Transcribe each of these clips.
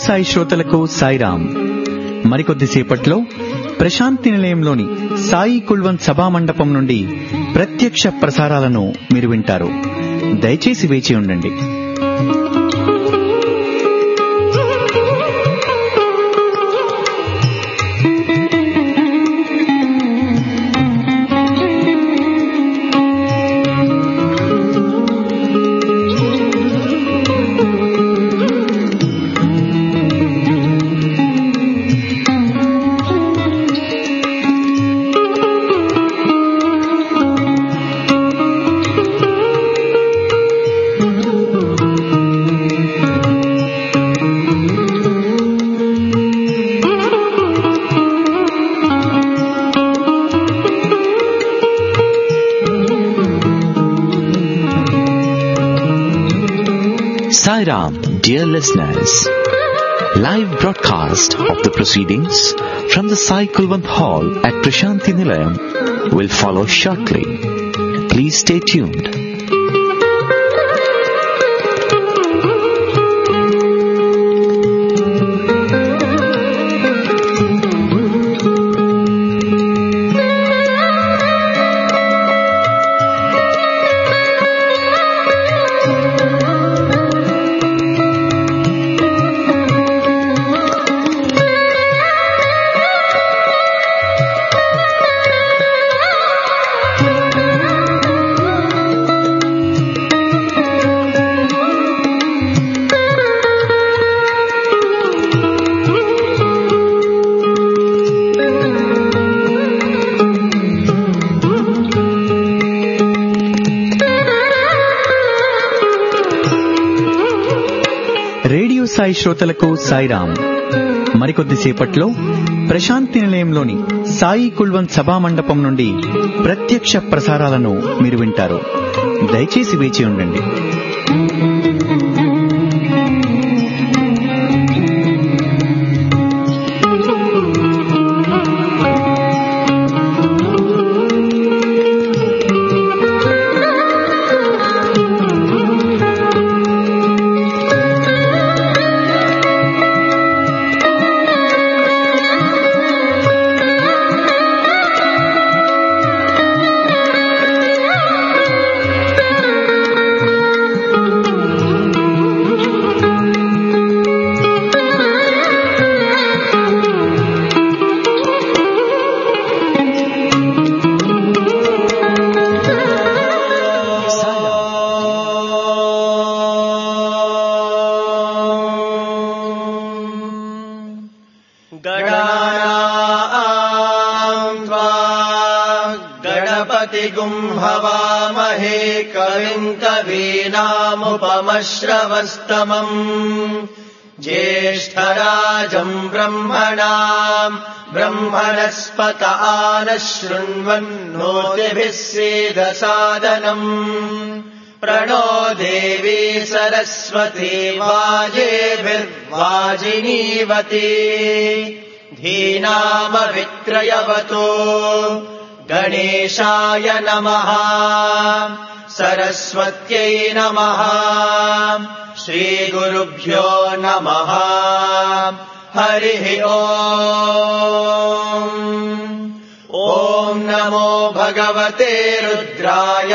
సాయి శ్రోతలకు సాయిరాం. మరికొద్దిసేపట్లో ప్రశాంతి నిలయంలోని సాయి కుల్వంత్ సభా మండపం నుండి ప్రత్యక్ష ప్రసారాలను మీరు వింటారు. దయచేసి వేచి ఉండండి. Sairam, dear listeners, live broadcast of the proceedings from the Sai Kulwant Hall at Prashanti Nilayam will follow shortly. Please stay tuned. Radio Sai శ్రోతలకు సాయిరాం. మరికొద్దిసేపట్లో ప్రశాంతి నిలయంలోని సాయి కుల్వంత్ సభా మండపం నుండి ప్రత్యక్ష ప్రసారాలను మీరు వింటారు. దయచేసి వేచి ఉండండి. हवामहे कविम् कवीनामुपमश्रवस्तमम् ज्येष्ठराजम् ब्रह्मणाम् ब्रह्मणस्पत आनः शृण्वन्नोतिभिः सीदसादनम् प्रणो देवी सरस्वती वाजेभिर्वाजिनीवती धीनामवित्रयवतो गणेशाय नमः सरस्वत्यै नमः श्रीगुरुभ्यो नमः हरिः ॐ नमो भगवते रुद्राय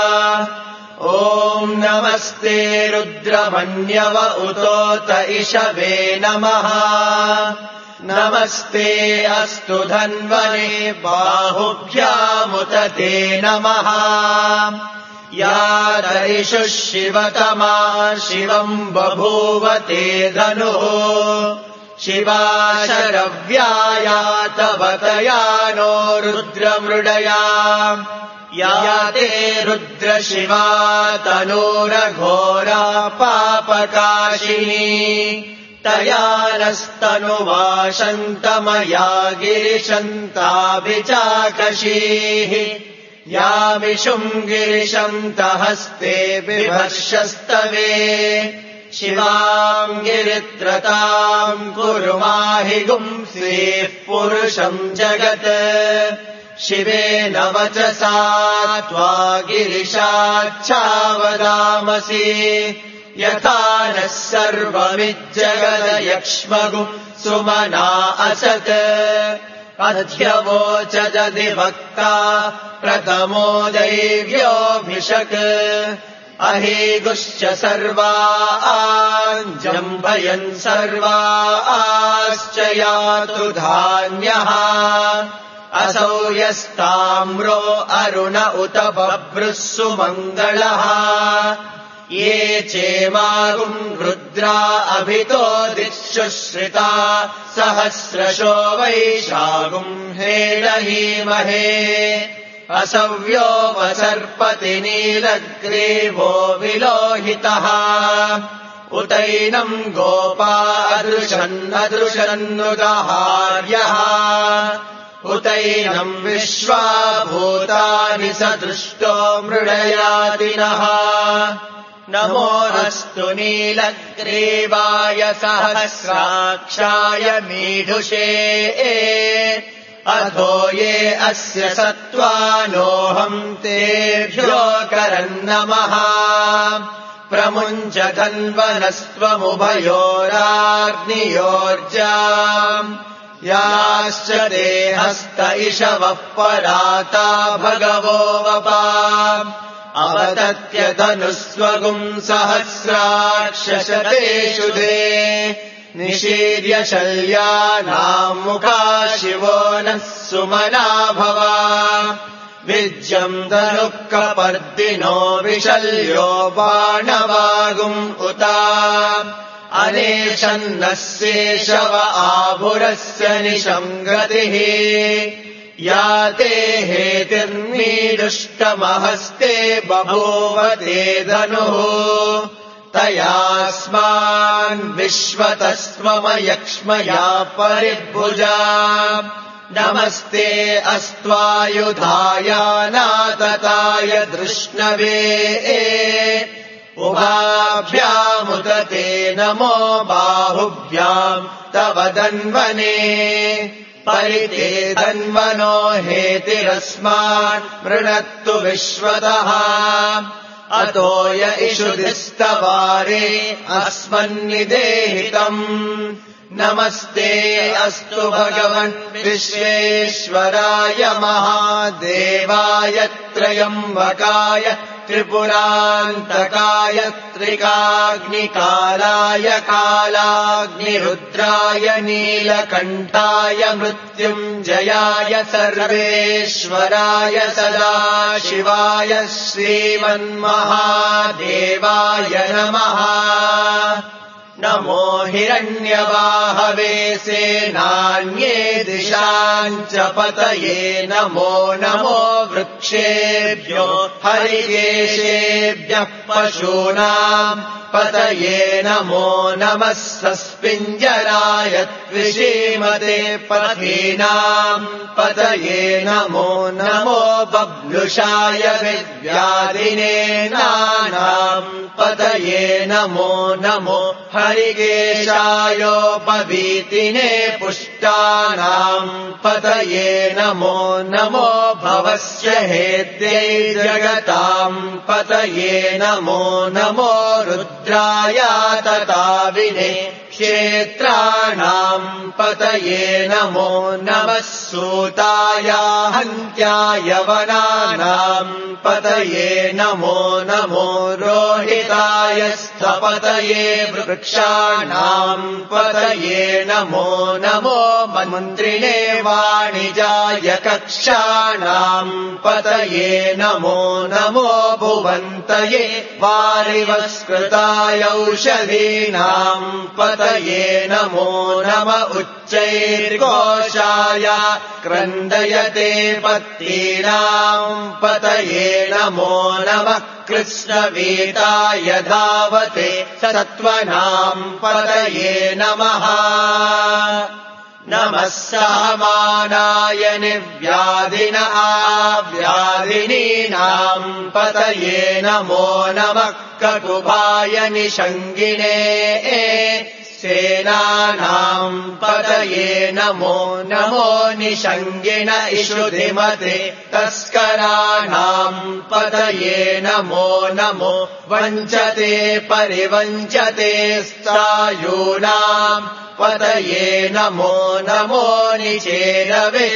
ॐ नमस्ते रुद्रमन्यव उतोत इषवे नमः नमस्ते अस्तु धन्वने बाहुभ्यामुत ते नमः या दरिषुः शिवतमा शिवम् बभूव ते धनुः शिवा शरव्याया तव तया नो रुद्रमृडया या ते रुद्रशिवा तनूरघोरा पापकाशिनी तया नस्तनुवाशन्तमया गिरिशन्ताभिचाकशीः यामिषुम् गिरिशन्तहस्ते बिभर्षस्तवे शिवाम् गिरित्रताम् कुरु माहि गुंसीः पुरुषम् जगत् शिवेन वचसा त्वा गिरिशाच्छावदामसि यथा नः सर्वमिज्जगदयक्ष्मगु सुमना असत् अध्यवोचदधिवक्ता प्रथमो दैव्योऽभिषक् अहेगुश्च सर्वान् जम्भयन् सर्वाश्च यातु धान्यः असौ यस्ताम्रो अरुण उत बभ्रुः सुमङ्गलः ये चेमागुम् रुद्रा अभितो दिक्षुश्रिता सहस्रशो वैशागुम् हेडहीमहे असव्यो वसर्पति नीलग्रीवो विलोहितः उतैनम् गोपा अदृशन्नुदहार्यः उतैनम् विश्वाभूतानि सदृष्टो मृडयादिनः नमोऽस्तु नीलग्रीवाय सहस्राक्षाय मीढुषे अथो ये अस्य सत्त्वानोऽहम् तेभ्यो करन्नमः प्रमुञ्च धन्वनस्त्वमुभयोराग्नियोर्जाम् याश्च ते हस्त इषवः पराता भगवो वपा अवतत्य धनुस्वगुम् सहस्राक्षशतेषु ते निशीर्य शल्यानाम् मुखा शिवो नः सुमना भवा विज्यम् धनुःकपर्दिनो विशल्यो बाणवागुम् उता अनेशन्नः शेषव आभुरस्य निशङ्गतिः या ते हेतिर्मीदुष्टमहस्ते बभूव ते धनुः तयास्मान् विश्वतस्त्वमयक्ष्मया परिभुजा नमस्ते अस्त्वायुधायानातताय धृष्णवे उभाभ्यामुत ते नमो बाहुभ्याम् तव धन्वने परिते धन्वनो हेतिरस्मान् मृणत्तु विश्वतः अतो य इषुधिस्तवारे अस्मन्निदेहितम् नमस्ते अस्तु भगवन् विश्वेश्वराय महादेवाय त्रयम्बकाय त्रिपुरान्तकाय त्रिकाग्निकालाय कालाग्निरुद्राय नीलकण्ठाय मृत्युञ्जयाय सर्वेश्वराय सदाशिवाय श्रीमन्महादेवाय नमः नमो हिरण्यवाहवे सेनान्ये दिशाम् च पतये नमो नमो वृक्षेभ्यो हरिकेशेभ्यः पशूनाम् पतये नमो नमः सस्पिञ्जराय त्विषीमते पथीनाम् पतये नमो नमो बभ्लुषाय विव्याधिने नानाम् पतये नमो नमो हरिकेशायोपवीतिने पुष्टानाम् पतये नमो नमो भवस्य हेत्यै जगताम् पतये नमो नमो रुद्राय तताविने क्षेत्राणाम् पतये नमो नमः सूताय हन्त्याय वनानाम् पतये नमो नमो रोहिताय स्थपतये वृक्षाणाम् पतये नमो नमो मन्त्रिणे वाणिजाय कक्षाणाम् पतये नमो नमो भुवन्तये वारिवस्कृताय औषधीनाम् पतये नमो नम उच्चैर्घोषाय क्रन्दयते पत्नीनाम् पतये नमो नमः कृष्णवीताय धावते सत्त्वनाम् पतये नमः नमः सामानाय निर्व्याधिन आव्याधिनीनाम् पतये नमो नमः ककुभाय निषङ्गिणे सेनानाम् पतये नमो नमो निषङ्गिण इषुधिमते तस्कराणाम् पतये नमो नमो वञ्चते परिवञ्चते स्थायूनाम् पतये नमो नमो निचेरवे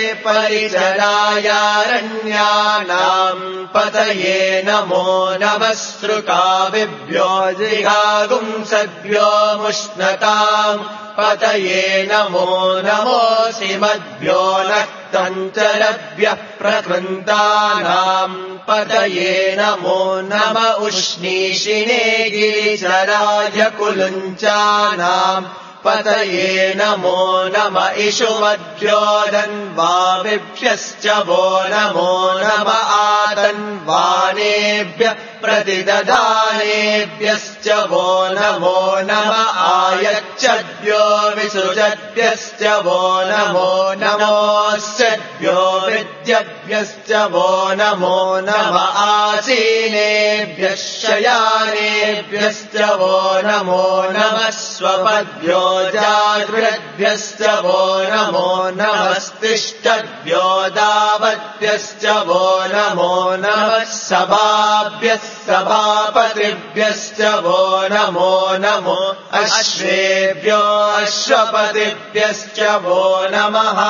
परिचरायारण्यानाम् पतये नमो नमः सृकाविभ्यो जिघागुंसद्भ्यो मुष्णताम् पतये नमो नमोऽसिमद्भ्यो नक्तञ्चलभ्यः प्रकृन्तानाम् पतये नमो नम उष्णीषिणे गिरिचराय कुलुञ्चानाम् पतये नमो नम इषुमद्भ्यो दन्वाविभ्यश्च वो नमो नम आतन्वानेभ्यः प्रतिददानेभ्यश्च वो नमो नम आयच्छद्भ्यो विसृजद्भ्यश्च वो नमो नमोऽस्यद्भ्यो विद्यभ्यश्च वो नमो नम आसीनेभ्यः शयानेभ्यश्च वो नमो नमः स्वपद्भ्यो जागृद्भ्यश्च वो नमो नमस्तिष्ठद्भ्यो दावद्भ्यश्च वो नमो नमः सभाभ्यः सभापतिभ्यश्च वो नमो नमो अश्वेभ्यो अश्वपतिभ्यश्च वो नमः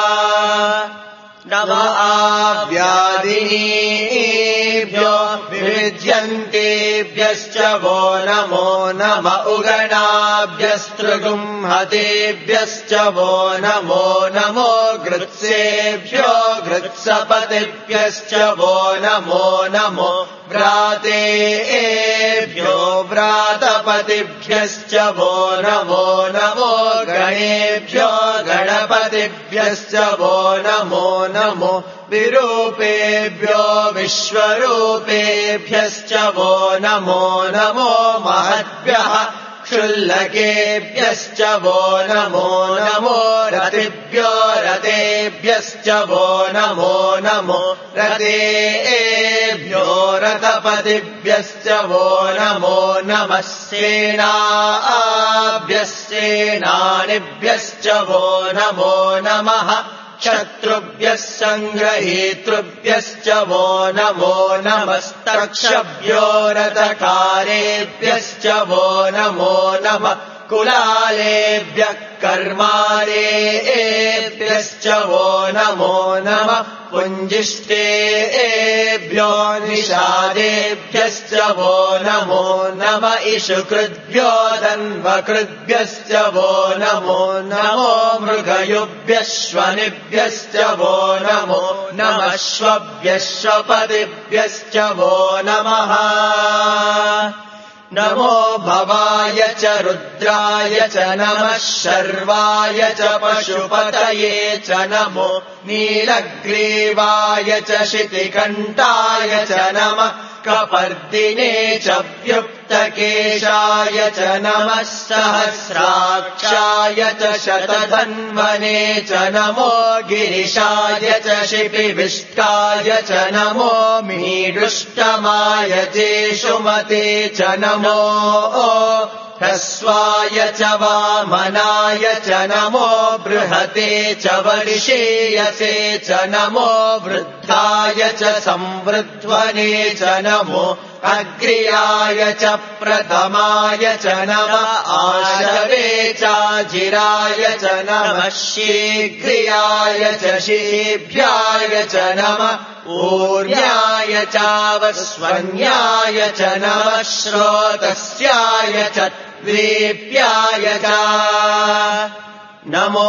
नम आव्यादिनीभ्यो विविध्यन्तेभ्यश्च वो नमो नम उगणाभ्यस्तृगुंहतेभ्यश्च वो नमो नमो गृत्सेभ्यो गृत्सपतिभ्यश्च वो नमो नमो व्रातेभ्यो व्रातपतिभ्यश्च वो नमो नमो गणेभ्यो गणपतिभ्यश्च वो नमो नमो विरूपेभ्यो विश्वरूपेभ्यश्च वो नमो नमो महद्भ्यः क्षुल्लकेभ्यश्च वो नमो नमो रतिभ्यो रतेभ्यश्च वो नमो नमो रतेभ्यो रतपतिभ्यश्च वो नमो नमः सेनाभ्यः सेनानिभ्यश्च वो नमो नमः शत्रुभ्यः सङ्ग्रहीतृभ्यश्च वो नमो नमस्तक्षभ्यो रथकारेभ्यश्च वो नमो नमः कुलालेभ्यः कर्मारेभ्यश्च वो नमो नमः पुञ्जिष्टेभ्यो निषादेभ्यश्च वो नमो नम इषुकृद्भ्यो धन्वकृद्भ्यश्च वो नमो नमो मृगयुभ्यश्वनिभ्यश्च वो नमो नमश्वभ्यश्वपतिभ्यश्च वो नमः नमो भवाय च रुद्राय च नमः शर्वाय च पशुपतये च नमो नीलग्रीवाय च शितिकण्ठाय च नमः कपर्दिने च व्युक्तकेशाय च नमः सहस्राक्षाय च शतधन्वने च नमो गिरिशाय च शिपिविष्टाय च नमो मीडुष्टमाय चेषुमते च नमो ह्रस्वाय च वामनाय च नमो बृहते च वर्षेयसे च नमो वृद्धाय च संवृध्वने च नमो अग्र्याय च प्रथमाय च नमः आशवे चाजिराय च नमः शीघ्रियाय च शीभ्याय च नमः ऊर्याय चावस्वन्याय च नमः श्रोतस्याय च द्वीप्याय च नमो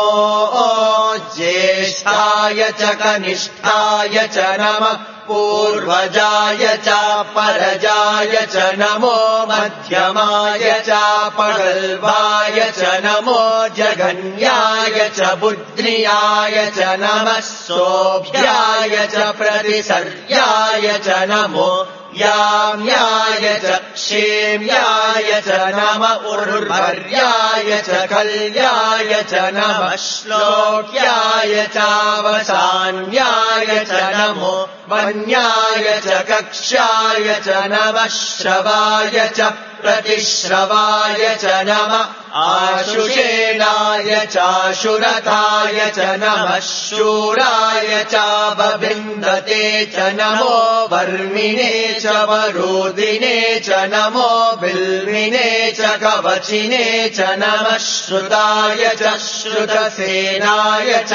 ज्येष्ठाय च कनिष्ठाय च नमः पूर्वजाय च परजाय च नमो मध्यमाय च पगल्वाय च नमो जगन्याय च बुद्ध्याय च नमः सोभ्याय च प्रतिसर्याय च नमो याम्याय च क्षेम्याय च नम उर्वर्याय च कल्याय च नमः श्लोक्याय चावसान्याय च नमो वन्याय च कक्ष्याय च नमः श्रवाय च प्रतिश्रवाय च नमः आशुषेणाय चाशुरथाय च नमः शूराय चाबबिन्दते च नमो वर्मिणे च वरोदिने च नमो बिल्विने च कवचिने च नमः श्रुताय च श्रुतसेनाय च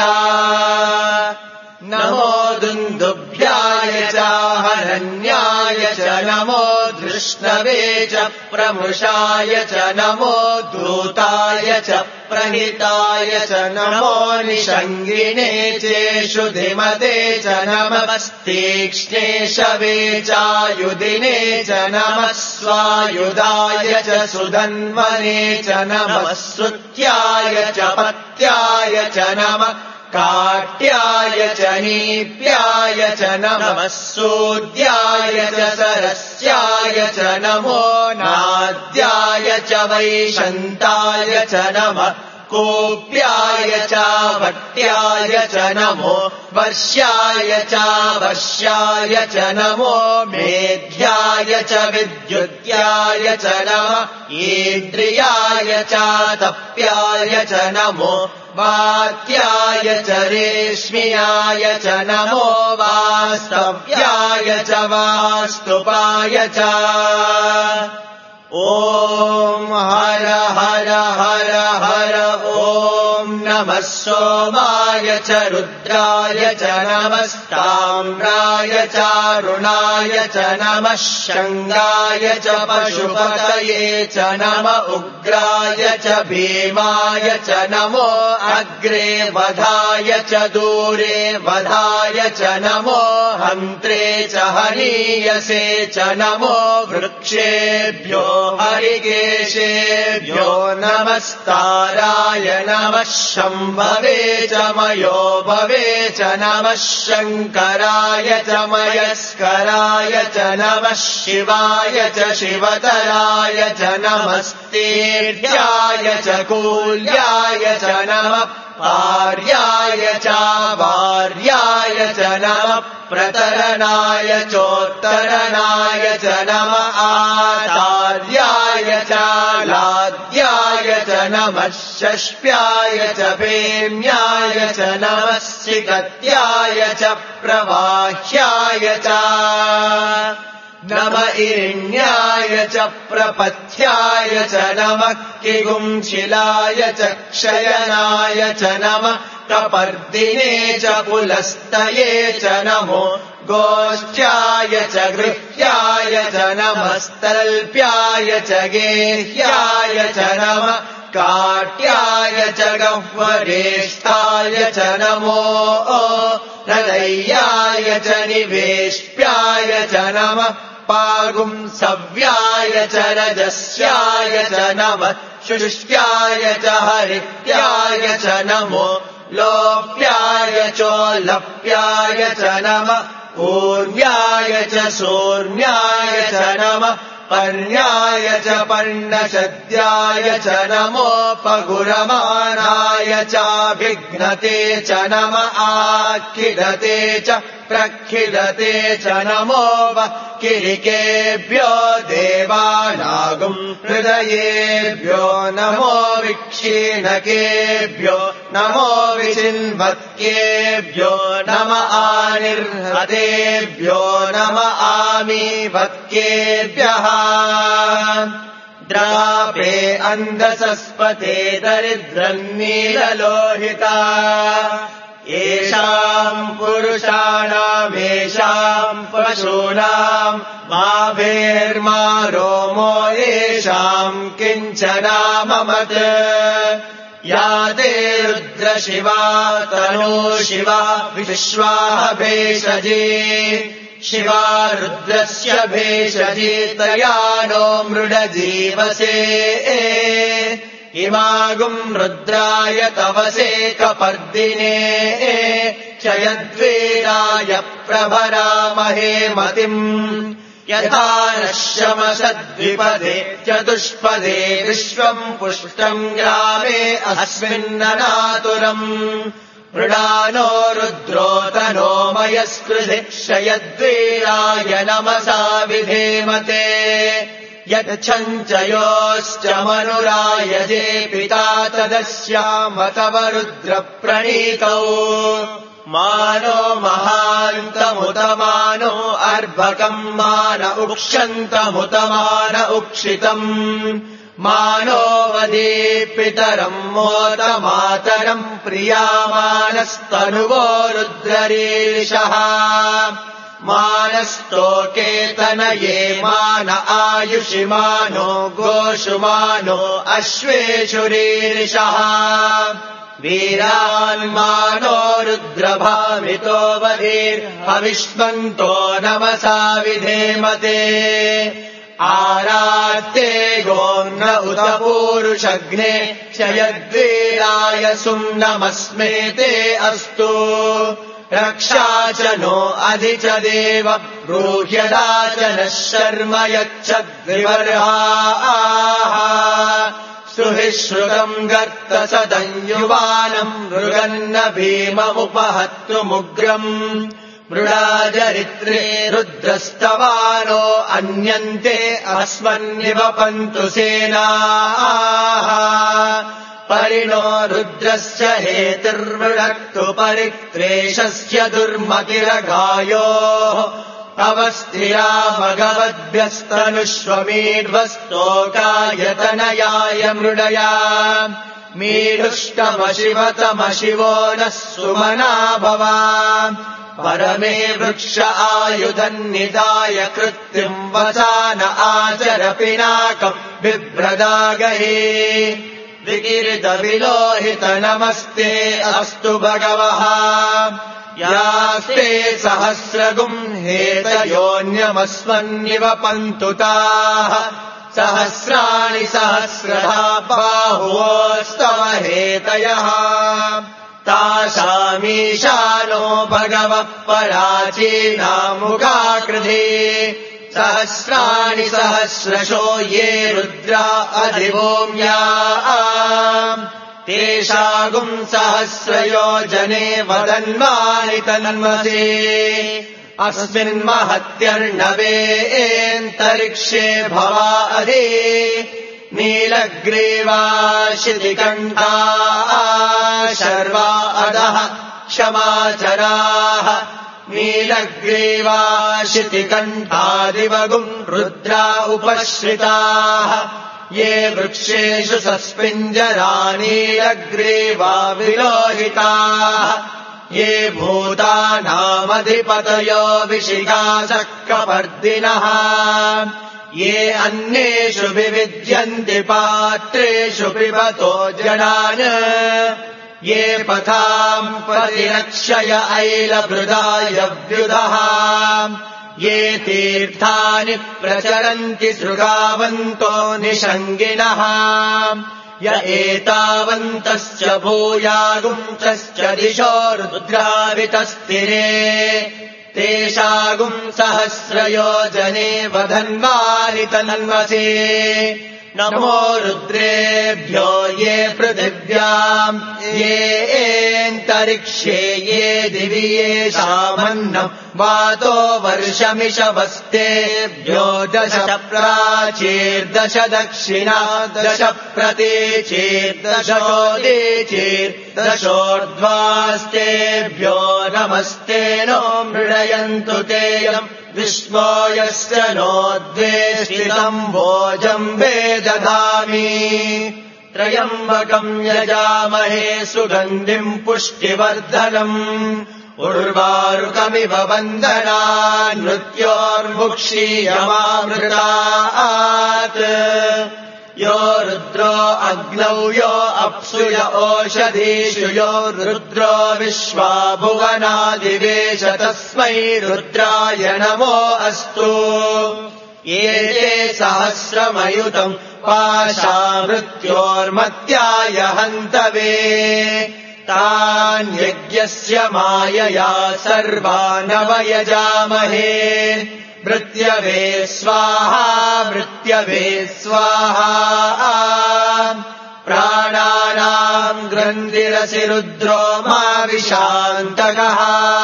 नमो दुन्दुभ्याय च हरण्याय च नमो धृष्णवे च प्रमुषाय च नमो दूताय च प्रहिताय च नमो निषङ्गिणे चेषु धिमते च नमस्तीक्ष्णे शवे चायुधिने च नमः स्वायुधाय च सुधन्वने च नमः श्रुत्याय च पत्याय च नमः काट्याय च नीप्याय च नमः सूद्याय च सरस्याय च नमो नाद्याय च वैशन्ताय च नमः कोप्याय च वट्याय च नमो वर्ष्याय च वर्ष्याय च नमो मेध्याय च विद्युत्याय च नमः इन्द्रियाय च तप्याय च नमो वात्याय च रेश्म्याय च नमो वास्तव्याय च वास्तुपाय च ॐ हर हर हर हर ॐ नमः सोमाय च रुद्राय च नमस्ताम्राय च अरुणाय च नमः शङ्गाय च पशुपतये च नम उग्राय च भीमाय च नमो अग्रे वधाय च दूरे वधाय च नमो हन्त्रे च हनीयसे च नमो वृक्षेभ्यो हरिकेशेभ्यो नमस्ताराय नमः शम्भवे च मयो भवे च नमः शङ्कराय च मयस्कराय च नमः शिवाय च शिवतराय च नमस्तेभ्याय च कूल्याय च नमः पार्याय च वार्याय च नमः प्रतरणाय चोत्तरणाय च नमः आचार्याय च लाद्याय च नमः षष्प्याय च भेम्याय च नमः सिकत्याय च प्रवाह्याय च नम इरिण्याय च प्रपथ्याय च नमः किगुंशिलाय च क्षयनाय च नमः कपर्दिने च पुलस्तये च नमो गोष्ठ्याय च गृह्याय च नमस्तल्प्याय च गेह्याय च नमः काट्याय च गह्वरेष्ठाय च नमो हृदयाय च निवेश्याय च नमः पागुंसव्याय च रजस्याय च नमः शुष्क्याय च हरित्याय च नमो लोप्याय चोल्लप्याय च नमः ऊर्व्याय च सूर्ण्याय च नमः पर्ण्याय च पर्णशद्याय च नमो पगुरमाणाय चाभिघ्नते च नमः आखिलते च प्रखिलते च नमो किरिकेभ्यो देवानागुम् हृदयेभ्यो नमो विक्षीणकेभ्यो नमो विचिन्वत्केभ्यो नम आनिर्हतेभ्यो नम आमीवत्केभ्यः द्रापे अन्धसस्पते दरिद्रन्नीललोहिता येषाम् पुरुषाणामेषाम् पशूनाम् माभेर्मा रोमो येषाम् किञ्चनाममत् या ते रुद्रशिवा तनो शिवा विश्वाः भेषजे शिवा रुद्रस्य भेषजे तया नो मृडजीवसे इमागुम् रुद्राय तवसे कपर्दिने क्षयद्वेराय प्रभरामहे मतिम् यथा नश्यमसद्विपदे चतुष्पदे विश्वम् पुष्टम् ग्रामे अस्मिन्ननातुरम् मृडानो रुद्रोतनो मयस्कृधिक्षयद्वीराय नमसा विधेमते यच्छञ्चयोश्च मनुरायजे पिता तदस्यामतव रुद्रप्रणीतौ मानो महान्तमुतमानो अर्भकम् मान उक्षन्तमुतमान उक्षितम् मानो वदे पितरम् मोदमातरम् प्रियामानस्तनुवो रुद्ररीरिषः मानस्तोकेतनये मान आयुषि मानो गोषु मानो अश्वेषुरीरिषः वीरान्मानो रुद्रभामितो वधीर्हविष्मन्तो नमसा विधेमते आरात्ते गोन्न उत पूरुषग्ने क्षयद्वीराय सुम्नमस्मे ते अस्तु रक्षा च नो अधि च देव ब्रूह्यदा च नः शर्म यच्छद्विवर्हाः सुहिश्रुतम् गर्तसदञ्युवानम् मृगन्न भीममुपहत्तुमुग्रम् मृडाजरित्रे रुद्रस्तवानो अन्यन्ते अस्मन्निवपन्तु सेनाः परिणो रुद्रस्य हेतिर्मृडक्तु परित्रेषस्य दुर्मतिरगायोः अवस्थिरा भगवद्भ्यस्तनुष्वमीढ्वस्तोकायतनयाय मृडया मीढुष्टमशिवतमशिवो नः सुमना भवा परमे वृक्ष आयुधन्निदाय कृत्तिम् वसान आचर पिनाकम् बिभ्रदागहे विकीर्तविलोहित नमस्ते अस्तु भगवः यास्ते सहस्रगुम् हेतयोऽन्यमस्मन्निवपन्तु ताः सहस्राणि सहस्रधा बाहुवोस्तव हेतयः तासामीशानो भगवः पराचीनामुखाकृधे सहस्राणि सहस्रशो ये रुद्रा अधिभूम्या तेषागुम् सहस्रयोजने वदन्वानि तन्मसे अस्मिन्महत्यर्णवेऽन्तरिक्षे भवा अधि नीलग्रीवा शितिकण्ठा शर्वा अधः क्षमाचराः नीलग्रीवा शितिकण्ठादिवगुम् रुद्रा उपश्रिताः ये वृक्षेषु सस्पिञ्जरा नीलग्रीवा विलोहिताः ये भूतानामधिपतयो विशिखासः कपर्दिनः ये अन्येषु विविद्यन्ति पात्रेषु पिबतो जनान् ये पथाम् परिरक्षय ऐलभृदाय व्युधः ये तीर्थानि प्रचरन्ति सृगावन्तो निषङ्गिणः य एतावन्तश्च भूयागुंश्च दिशो रुद्रावितस्तिरे तेषागुम् सहस्रयोजने वधन्वानि तन्मसे नमो रुद्रेभ्यो ये पृथिव्याम् येऽन्तरिक्षे ये दिवि येषामन्नम् वातो वर्षमिषवस्तेभ्यो 10 प्राचीर्दश दक्षिणा 10 प्रतीचीर्दशोदीचीर्दशोर्ध्वास्तेभ्यो नमस्ते नो मृडयन्तु तेयम् विष्णो यस्य नो द्वेष्टितम् भोजम् वेदधामि त्रयम्बकम् यजामहे सुगन्धिम् पुष्टिवर्धनम् उर्वारुकमिव वन्दनान् मृत्योर्मुक्षीयमामृतात् यो रुद्रो अग्नौ यो अप्सु य ओषधीषु यो रुद्रो विश्वा भुवनादिवेश तस्मै रुद्राय नमो अस्तु ये सहस्रमयुतम् पाशामृत्योर्मत्याय हन्तवे तान् यज्ञस्य मायया सर्वानवयजामहे मृत्यवे स्वाहा मृत्यवे स्वाहा प्राणानाम् ग्रन्थिरसि रुद्रो मा विशान्तकः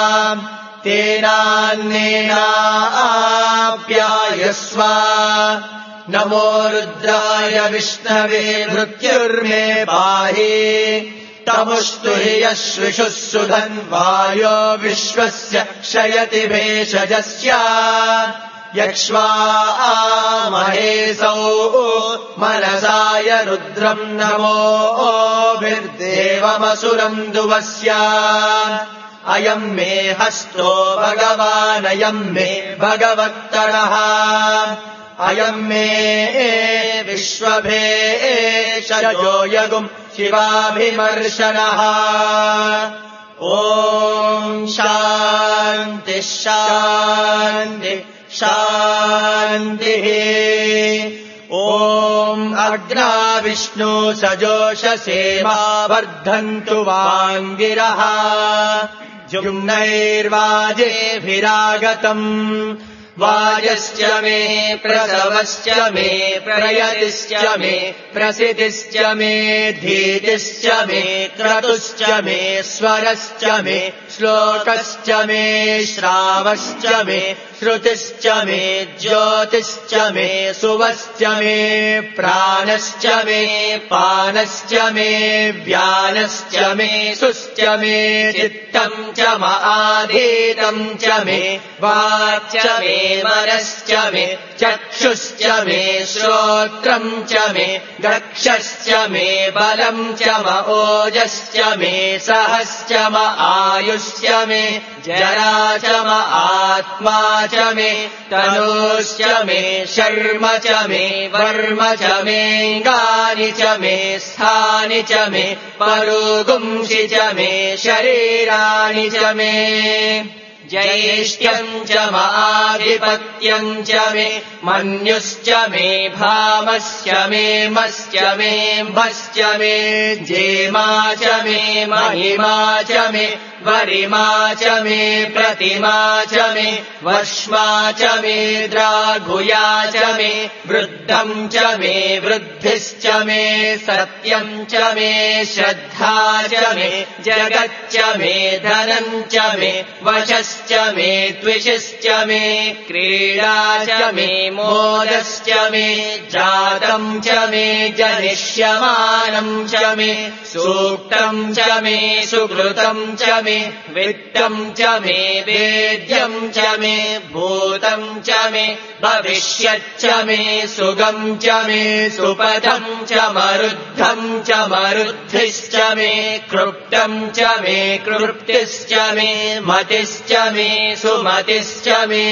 तेनान्नेनाप्यायस्व नमो रुद्राय विष्णवे मृत्युर्मे पाहि तमुस्तु हि यश्विषुः सुधन्वायो विश्वस्य क्षयति भेषजस्य यक्ष्वा महेशौ मनसाय रुद्रम् नमोभिर्देवमसुरम् दुवस्य अयम् मे हस्तो भगवानयम् मे भगवत्तरः अयम् मे विश्वभेषजो यगुम् शिवाभिमर्शनः ॐ शान्ति शान्ति शान्तिः ॐ अग्ना विष्णु सजोषसेमा वर्धन्तु वाङ्गिरः जुम्नैर्वाजेभिरागतम् वाजश्च मे प्रसवश्च मे प्रयतिश्च मे प्रसिद्धिश्च मे धीतिश्च मे क्रतुश्च मे स्वरश्च मे श्लोकश्च मे श्रावश्च मे श्रुतिश्च मे ज्योतिश्च मे सुवश्च मे प्राणश्च मे पानश्च मे व्यानश्च मे सुश्च मे चित्तम् च आधीतम् च मे वाक् च मे मनश्च मे चक्षुश्च मे श्रोत्रम् च मे गक्षश्च मे बलम् च ओजश्च मे सहश्च आयुश्च मे जरा च आत्मा च मे तनूश्च मे शर्म च मे वर्म च मेऽङ्गानि च मे स्थानि च मे परुगुंसि च मे शरीराणि च मे ज्येष्ठ्यम् च आधिपत्यम् च मे मन्युश्च मे भामश्च मे मश्च मे भश्च मे जेमा च मे महिमा च मे वरिमा च मे प्रतिमा च मे वश्मा च मे द्राघुया च मे वृद्धम् च मे वृद्धिश्च मे सत्यम् च मे श्रद्धा च मे जगच्च मे धनम् च मे वशश्च मे द्विषश्च मे क्रीडा च मे मोदश्च मे जातम् च मे जनिष्यमानम् च मे सूक्तम् च मे सुकृतम् च मे वित्तम् च मे वेद्यम् च मे भूतम् च मे भविष्यच्च मे सुगम् च मे सुपदम् च मरुद्धम् च मरुद्धिश्च मे कृप्तम् च मे कृप्तिश्च मे मतिश्च मे सुमतिश्च मे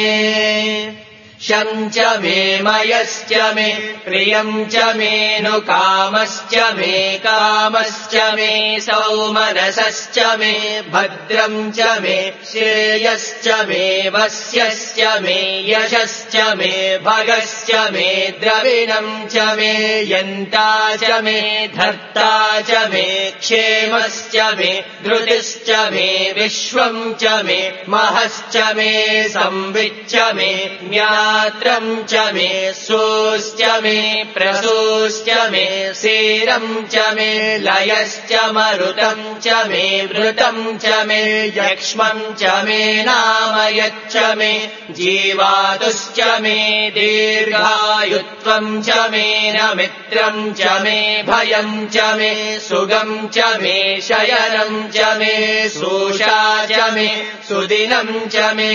शम् च मे मयश्च मे प्रियम् च मे नु कामश्च मे कामश्च मे सौमनसश्च मे भद्रम् च मे श्रेयश्च मे वस्यश्च मे यशश्च मे भगश्च मे द्रविणम् च मे यन्ता च मे धर्ता च मे क्षेमश्च मे धृतिश्च मे विश्वम् च मे महश्च मे संविच्च मे ज्ञात्रम् च मे सोश्च मे प्रसोश्च मे सीरम् च मे लयश्च मरुतम् च मे वृतम् च मे यक्ष्मम् च मे नामयच्च मे जीवातुश्च मे दीर्घायुत्वम् च मे न मित्रम् च मे भयम् च मे सुगम् च मे शयनम् च मे सूषा च मे सुदिनम् च मे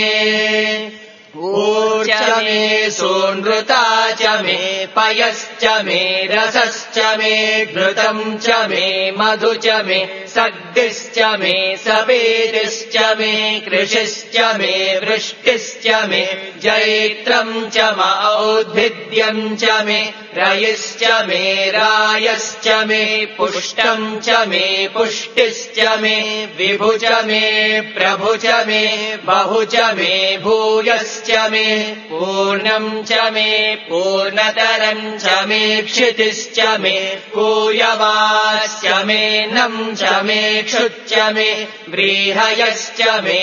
ऊर्च मे सोनृता च मे पयश्च मे रसश्च मे घृतम् च मे मधु च मे सद्दिश्च मे सवेदिश्च मे कृषिश्च मे वृष्टिश्च मे जैत्रम् च औद्भिद्यम् च मे रयिश्च मे रायश्च मे पुष्टम् च मे पुष्टिश्च मे विभु च मे प्रभु च मे बहु च मे भूयश्च मे पूर्णम् च मे पूर्णतरम् च मे क्षितिश्च मे कूयवाश्च मे नम् च मे क्षुच्च मे व्रीहयश्च मे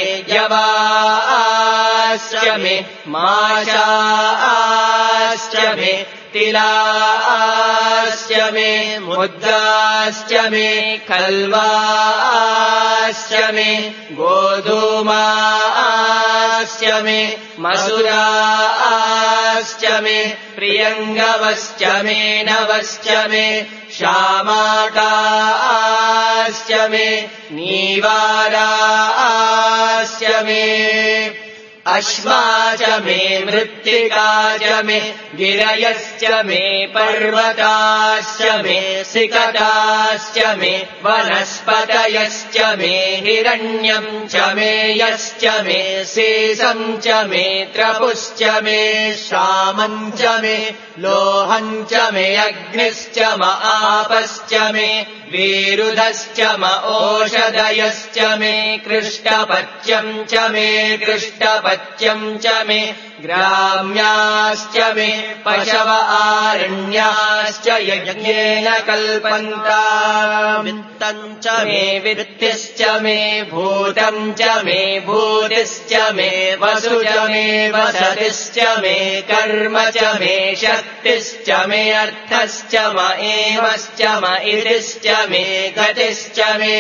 यवाश्च मे माशाश्च मे तिलाश्च मे मुद्राश्च मे खल्वाश्च मे गोधूमाश्च मे मसुराश्च मे प्रियङ्गवश्च मे नवश्च मे श्यामाकाश्च मे नीवाराश्च मे अश्वा च मे मृत्तिका च मे गिरयश्च मे पर्वताश्च मे सिकताश्च मे वनस्पतयश्च मे हिरण्यम् च मे यश्च मे शेषम् च मे त्रपुश्च मे श्यामम् च मे लोहम् च मे अग्निश्च म आपश्च मे विरुधश्च म ओषधयश्च मे कृष्टपत्यम् च मे कृष्टपत्यम् च मे ग्राम्याश्च मे पशव आरण्याश्च यज्ञेन कल्पन्ता वित्तम् च मे वित्तिश्च मे भूतम् च मे भूतिश्च मे वसु च मे वसतिश्च मे कर्म च मे शक्तिश्च मे अर्थश्च म एवश्च म इतिश्च मे गतिश्च मे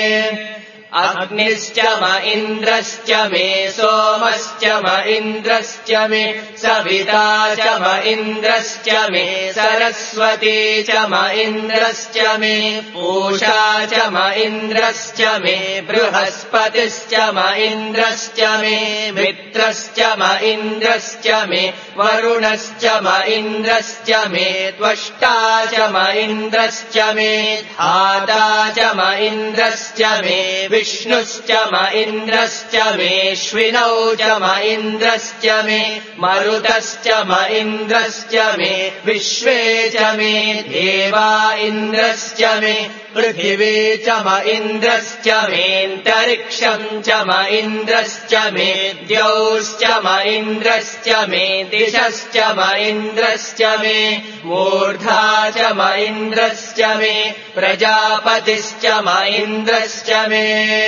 अग्निश्च म इन्द्रश्च मे सोमश्च म इन्द्रश्च मे सविता च म इन्द्रश्च मे सरस्वती च म इन्द्रश्च मे पूषा च म इन्द्रश्च मे बृहस्पतिश्च म इन्द्रश्च मे मित्रश्च म इन्द्रश्च मे वरुणश्च म इन्द्रश्च मे त्वष्टा च म इन्द्रश्च मे धाता च म इन्द्रश्च मे विष्णुश्च म इन्द्रश्च मेऽश्विनौ च म इन्द्रश्च मे मरुतश्च म इन्द्रश्च मे विश्वे च मे देवा इन्द्रश्च मे पृथिवी च म इन्द्रश्च मेऽन्तरिक्षम् च म इन्द्रश्च मे द्यौश्च म इन्द्रश्च मे दिशश्च म इन्द्रश्च मे मूर्धा च म इन्द्रश्च मे प्रजापतिश्च म इन्द्रश्च मे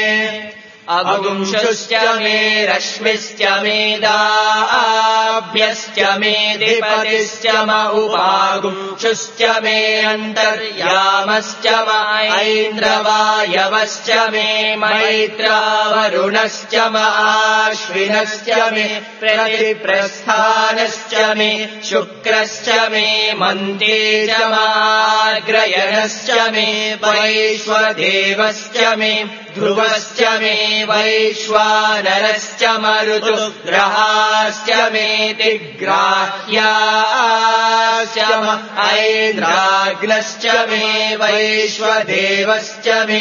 अगुंशुश्च मे रश्मिश्च मे दाभ्यश्च मे दिपतिश्च म उपागुंशुश्च मे अन्तर्यामश्च म ऐन्द्रवायवश्च मे मैत्रावरुणश्च म आश्विनश्च मे प्रतिप्रस्थानश्च मे शुक्रश्च मे मन्ते च म आग्रयणश्च मे वैश्वदेवश्च मे ध्रुवश्च मे वैश्वानरश्च मरुतुग्रहाश्च मे दिग्राह्याश्च म ऐन्द्राग्नश्च मे वैश्वदेवश्च मे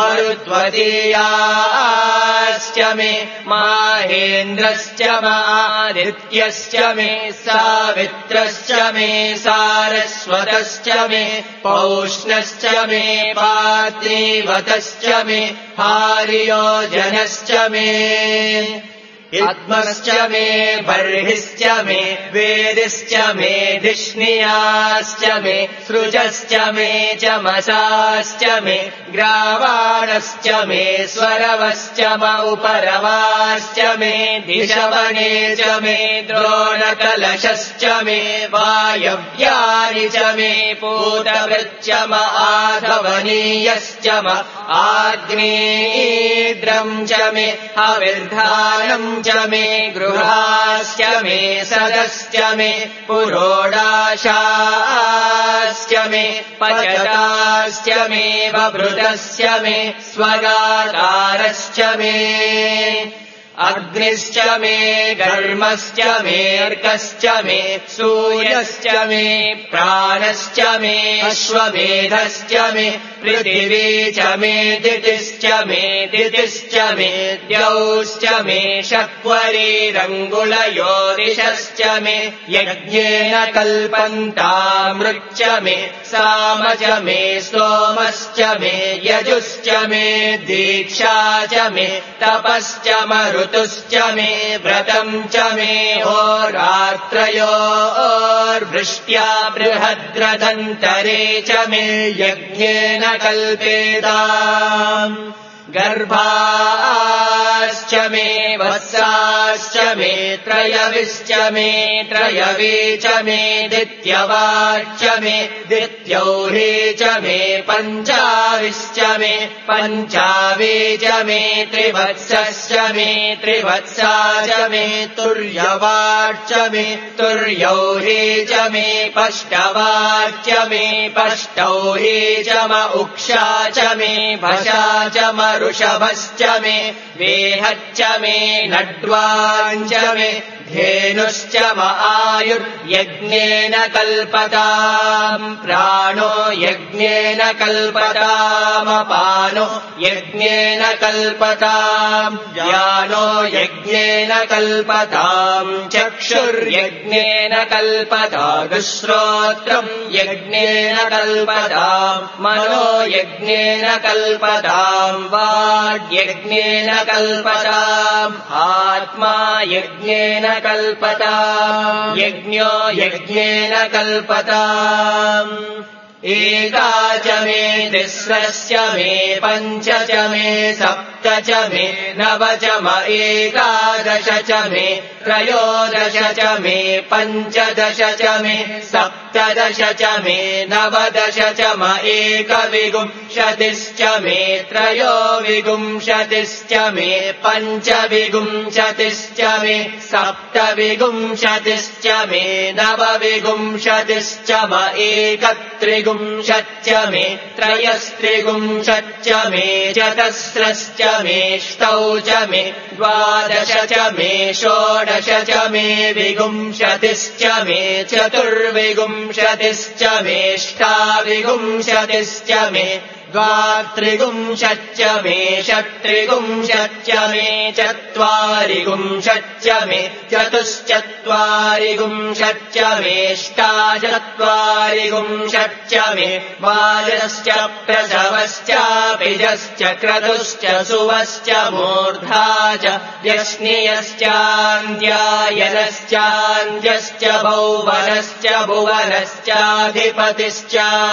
मरुत्वतीयाश्च मे माहेन्द्रश्च म आदित्यश्च मे सावित्रश्च मे सारस्वतश्च मे पौष्णश्च मे पात्रीवतश्च मे हार्योजनश्च मे आत्मश्च मे बर्हिश्च मे वेदिश्च मे धिष्णियाश्च मे सृजश्च मे चमसाश्च मे ग्रावाणश्च मे स्वरवश्च म उपरवाश्च मे दिशवने च मे द्रोणकलशश्च मे वायव्यानि च मे पूतवृच्च म आधवनीयश्च म आग्नेयीद्रम् च मे हविर्धानम् च मे गृहाश्च मे सदश्च मे पुरोडाशाश्च मे पचताश्च मे बभृतश्च मे स्वगाकारश्च मे अग्निश्च मे घर्मश्च मे अर्कश्च मे सूर्यश्च मे प्राणश्च मे अश्वमेधश्च मे पृथिवी च मे दितिश्च मे दितिश्च मे द्यौश्च मे शक्वरीरङ्गुलयोदिशश्च मे यज्ञेन कल्पन्तामृच्च मे साम च मे स्तोमश्च मे यजुश्च मे दीक्षा च मे तपश्च मरुतुश्च मे व्रतम् च मे होरात्रयोर्वृष्ट्या बृहद्रथन्तरे च मे यज्ञेन कल्पेताम् गर्भाश्च मे वत्साश्च मे त्रयविश्च मे त्रयवे च मे दित्यवाश्च मे दित्यौरे च मे पञ्चाविश्च मे पञ्चावे च मे त्रिवत्सश्च मे त्रिवत्सा च मे तुर्यवाश्च मे तुर्यौरे च मे पष्टवाश्च मे पष्टौरे च म उक्षा च मे भषा च म ऋषभश्च मे वेहच्च मे नड्वाञ्च मे धेनुश्च म आयुर्यज्ञेन कल्पताम् प्राणो यज्ञेन कल्पताम् अपानो यज्ञेन कल्पताम् ज्ञानो यज्ञेन कल्पताम् चक्षुर्यज्ञेन कल्पताम् श्रोत्रम् यज्ञेन कल्पताम् मनो यज्ञेन कल्पताम् वाग्यज्ञेन कल्पताम् आत्मा यज्ञेन कल्पताम् यज्ञो यज्ञेन कल्पताम् एका च मे तिस्रश्च मे पञ्च च मे सप्त च मे नव च म एकादश च मे त्रयोदश च मे पञ्चदश च मे सप्तदश च मे नवदश च म एकविंशतिश्च मे त्रयोविंशतिश्च मे पञ्चविंशतिश्च मे सप्तविंशतिश्च मे नवविंशतिश्च म एकत्रिंशच्च मे त्रयस्त्रिंशच्च मे चतस्रश्च मे ष्टौ च मे द्वादश च मे षोडश च मे विंशतिश्च मे चतुर्विंशतिश्च मे ष्टाविंशतिश्च मे द्वात्रिंशच्च मे षट्त्रिंशच्च मे चत्वारिंशच्च मे चतुश्चत्वारिंशच्च मे ष्टाचत्वारिंशच्च मे बालश्च प्रसवश्चापिजश्च क्रतुश्च सुवश्च मूर्धा च व्यश्नियश्चान्द्यायनश्चान्द्यश्च भौवनश्च भुवनश्चाधिपतिश्च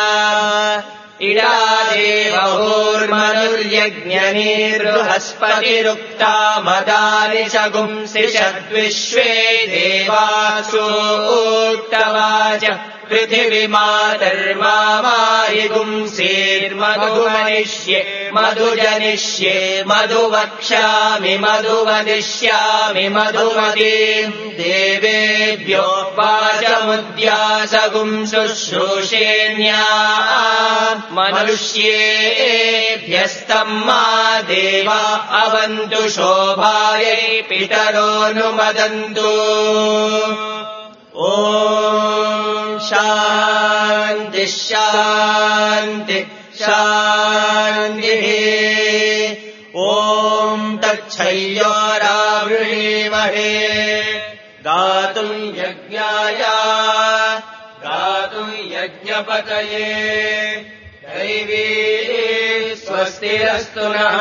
इडादेवहोर्मनुर्यज्ञनीर्बृहस्पतिरुक्ता मदानि शगुंसि षद्विश्वे देवासूक्तवाच पृथिवीमातर्मामायिगुंसेर्मधुमनिष्ये मधुजनिष्ये मधुवक्ष्यामि मधुवदिष्यामि मधुमतीम् देवेभ्यो वाचमुद्यासगुंशुश्रूषेण्या मनुष्येभ्यस्तम् मा देवा अवन्तु शोभायै पितरोऽनुमदन्तु ॐ शान्ति शान्ति शान्तिः ॐ तच्छय्योरावृणीमहे गातुम् यज्ञाय गातुम् यज्ञपतये दैवी स्वस्तिरस्तु नः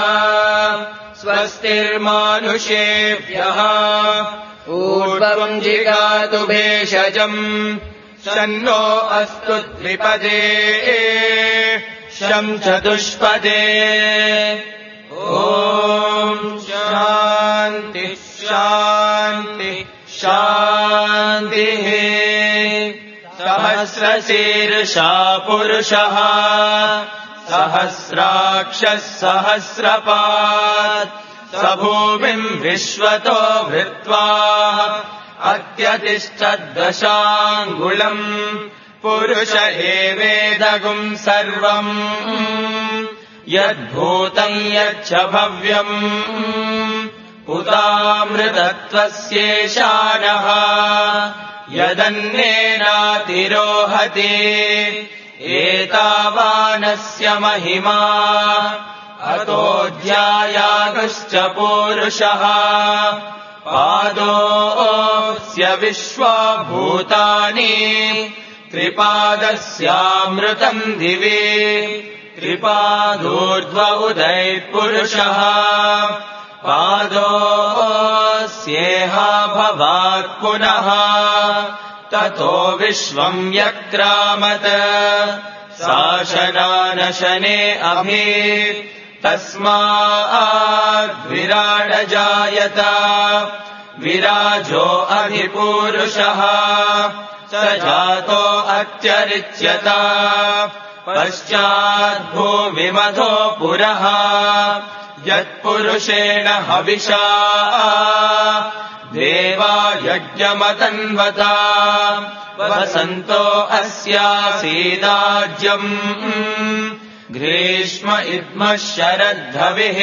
स्वस्तिर्मानुषेभ्यः ऊर्ध्वम् जिगातु भेषजम् शन्नो अस्तु द्विपदे शं चतुष्पदे ॐ शान्ति शान्ति शान्तिः सहस्रशीर्षा पुरुषः सहस्राक्षः सहस्रपात् स भूमिम् विश्वतो भृत्वा अत्यतिष्ठद्दशाङ्गुलम् पुरुष एवेदगुम् सर्वम् यद्भूतम् यच्च भव्यम् उतामृतत्वस्येशानः यदन्नेनातिरोहति एतावानस्य महिमा अतोऽध्यायागश्च पूरुषः पादोऽस्य विश्वभूतानि त्रिपादस्यामृतम् दिवि त्रिपादोर्ध्व उदयपुरुषः पादोऽस्येह भवात् पुनः ततो विश्वम् यक्रामत शासनानशने अभि तस्माद् विराड प्रजायत विराजो अधिपूरुषः स जातो अत्यरिच्यत पश्चाद्भूमिमधो पुरः यत्पुरुषेण हविषा देवा यज्ञमतन्वता वसन्तो अस्यासीदाज्यम् ग्रीष्म इद्मः शरद्धविः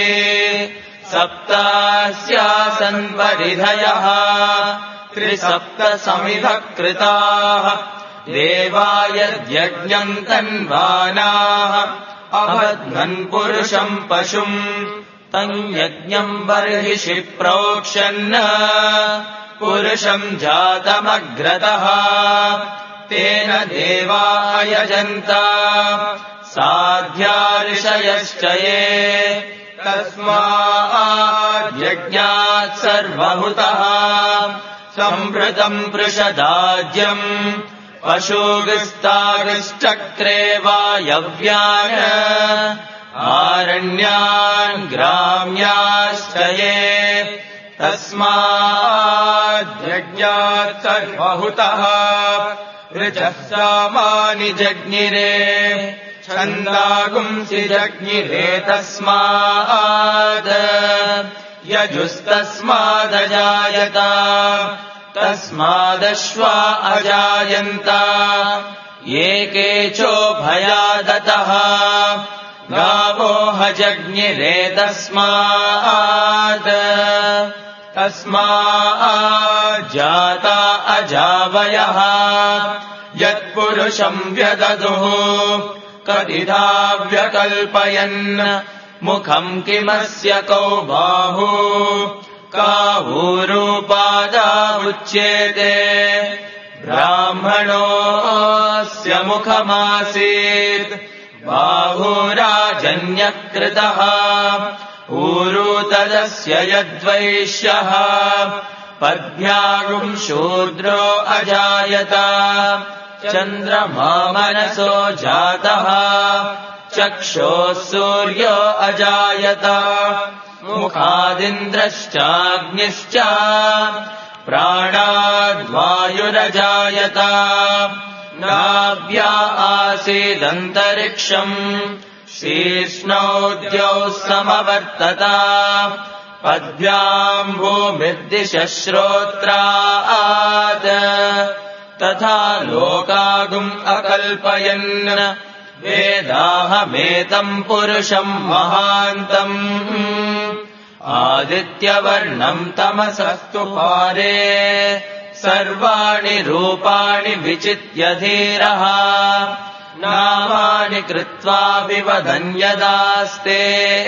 सप्तास्यासन् परिधयः त्रिसप्तसमिधः कृताः देवा यद्यज्ञम् तन्वानाः अबध्नन् पुरुषम् पशुम् तम् यज्ञम् बर्हिषि प्रोक्षन् पुरुषम् जातमग्रतः तेन देवा यजन्त साध्या ऋषयश्च ये तस्माद्यज्ञात् सर्वभूतः संवृतम् पृषदाज्यम् पशुगस्तागश्चक्रे वायव्यान् आरण्यान् ग्राम्याश्च ये तस्माद्यज्ञात् सर्वभूतः ऋचः सामानि जज्ञिरे छन्दागुंसि जज्ञिरे तस्माद् यजुस्तस्मादजायत तस्मादश्वा अजायन्त एके चोभयादतः गावो हजज्ञिरे तस्माद् तस्माज्जाता अजावयः यत्पुरुषम् व्यददुः कदिधा व्यकल्पयन् मुखम् किमस्य कौ बाहु कावूरूपादा उच्येते ब्राह्मणोऽस्य मुखमासीत् बाहुराजन्यकृतः ऊरू तदस्य यद्वैश्यः पद्भ्यागुम् शूद्रो अजायत चन्द्रमा मनसो जातः चक्षोः सूर्यो अजायत मुखादिन्द्रश्चाग्निश्च प्राणाद्वायुरजायत नाभ्या आसीदन्तरिक्षम् शीर्ष्णौ द्यौः समवर्तत पद्भ्याम् भूमिर्दिशः श्रोत्रात् तथा लोकागुम् अकल्पयन् वेदाहमेतम् पुरुषम् महान्तम् आदित्यवर्णम् तमसस्तु पारे सर्वाणि रूपाणि विचित्य धीरः नामानि कृत्वा विवदन् यदास्ते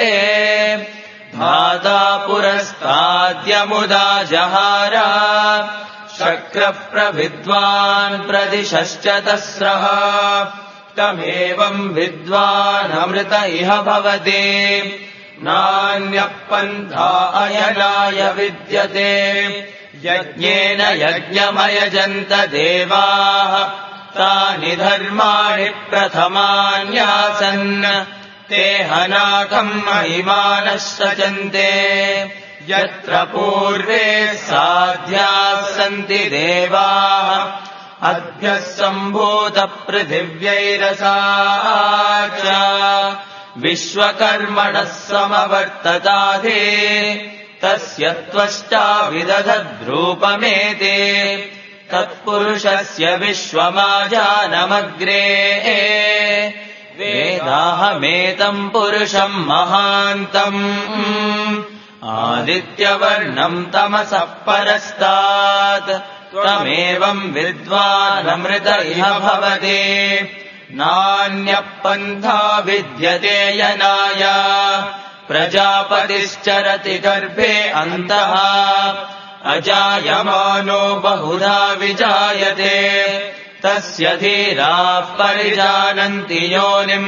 धाता पुरस्ताद्यमुदा जहार शक्रः प्रविद्वान् प्रदिशश्च तस्रः तमेवम् विद्वानमृत इह भवति नान्यः पन्था अयनाय विद्यते यज्ञेन यज्ञमयजन्त देवाः तानि धर्माणि प्रथमान्यासन् ते हनाकम् महिमानः सचन्ते यत्र पूर्वे साध्याः सन्ति देवाः अद्भ्यः सम्भूतपृथिव्यैरसा च विश्वकर्मणः समवर्तताधे तस्य त्वष्टा विदधद्रूपमेते तत्पुरुषस्य विश्वमाजानमग्रे वेदाहमेतम् पुरुषम् महान्तम् आदित्यवर्णम् तमसः परस्तात् तमेवम् विद्वानमृत इह भवति नान्यः पन्था विद्यते यनाय प्रजापतिश्चरति गर्भे अन्तः अजायमानो बहुधा विजायते तस्य धीराः परिजानन्ति योनिम्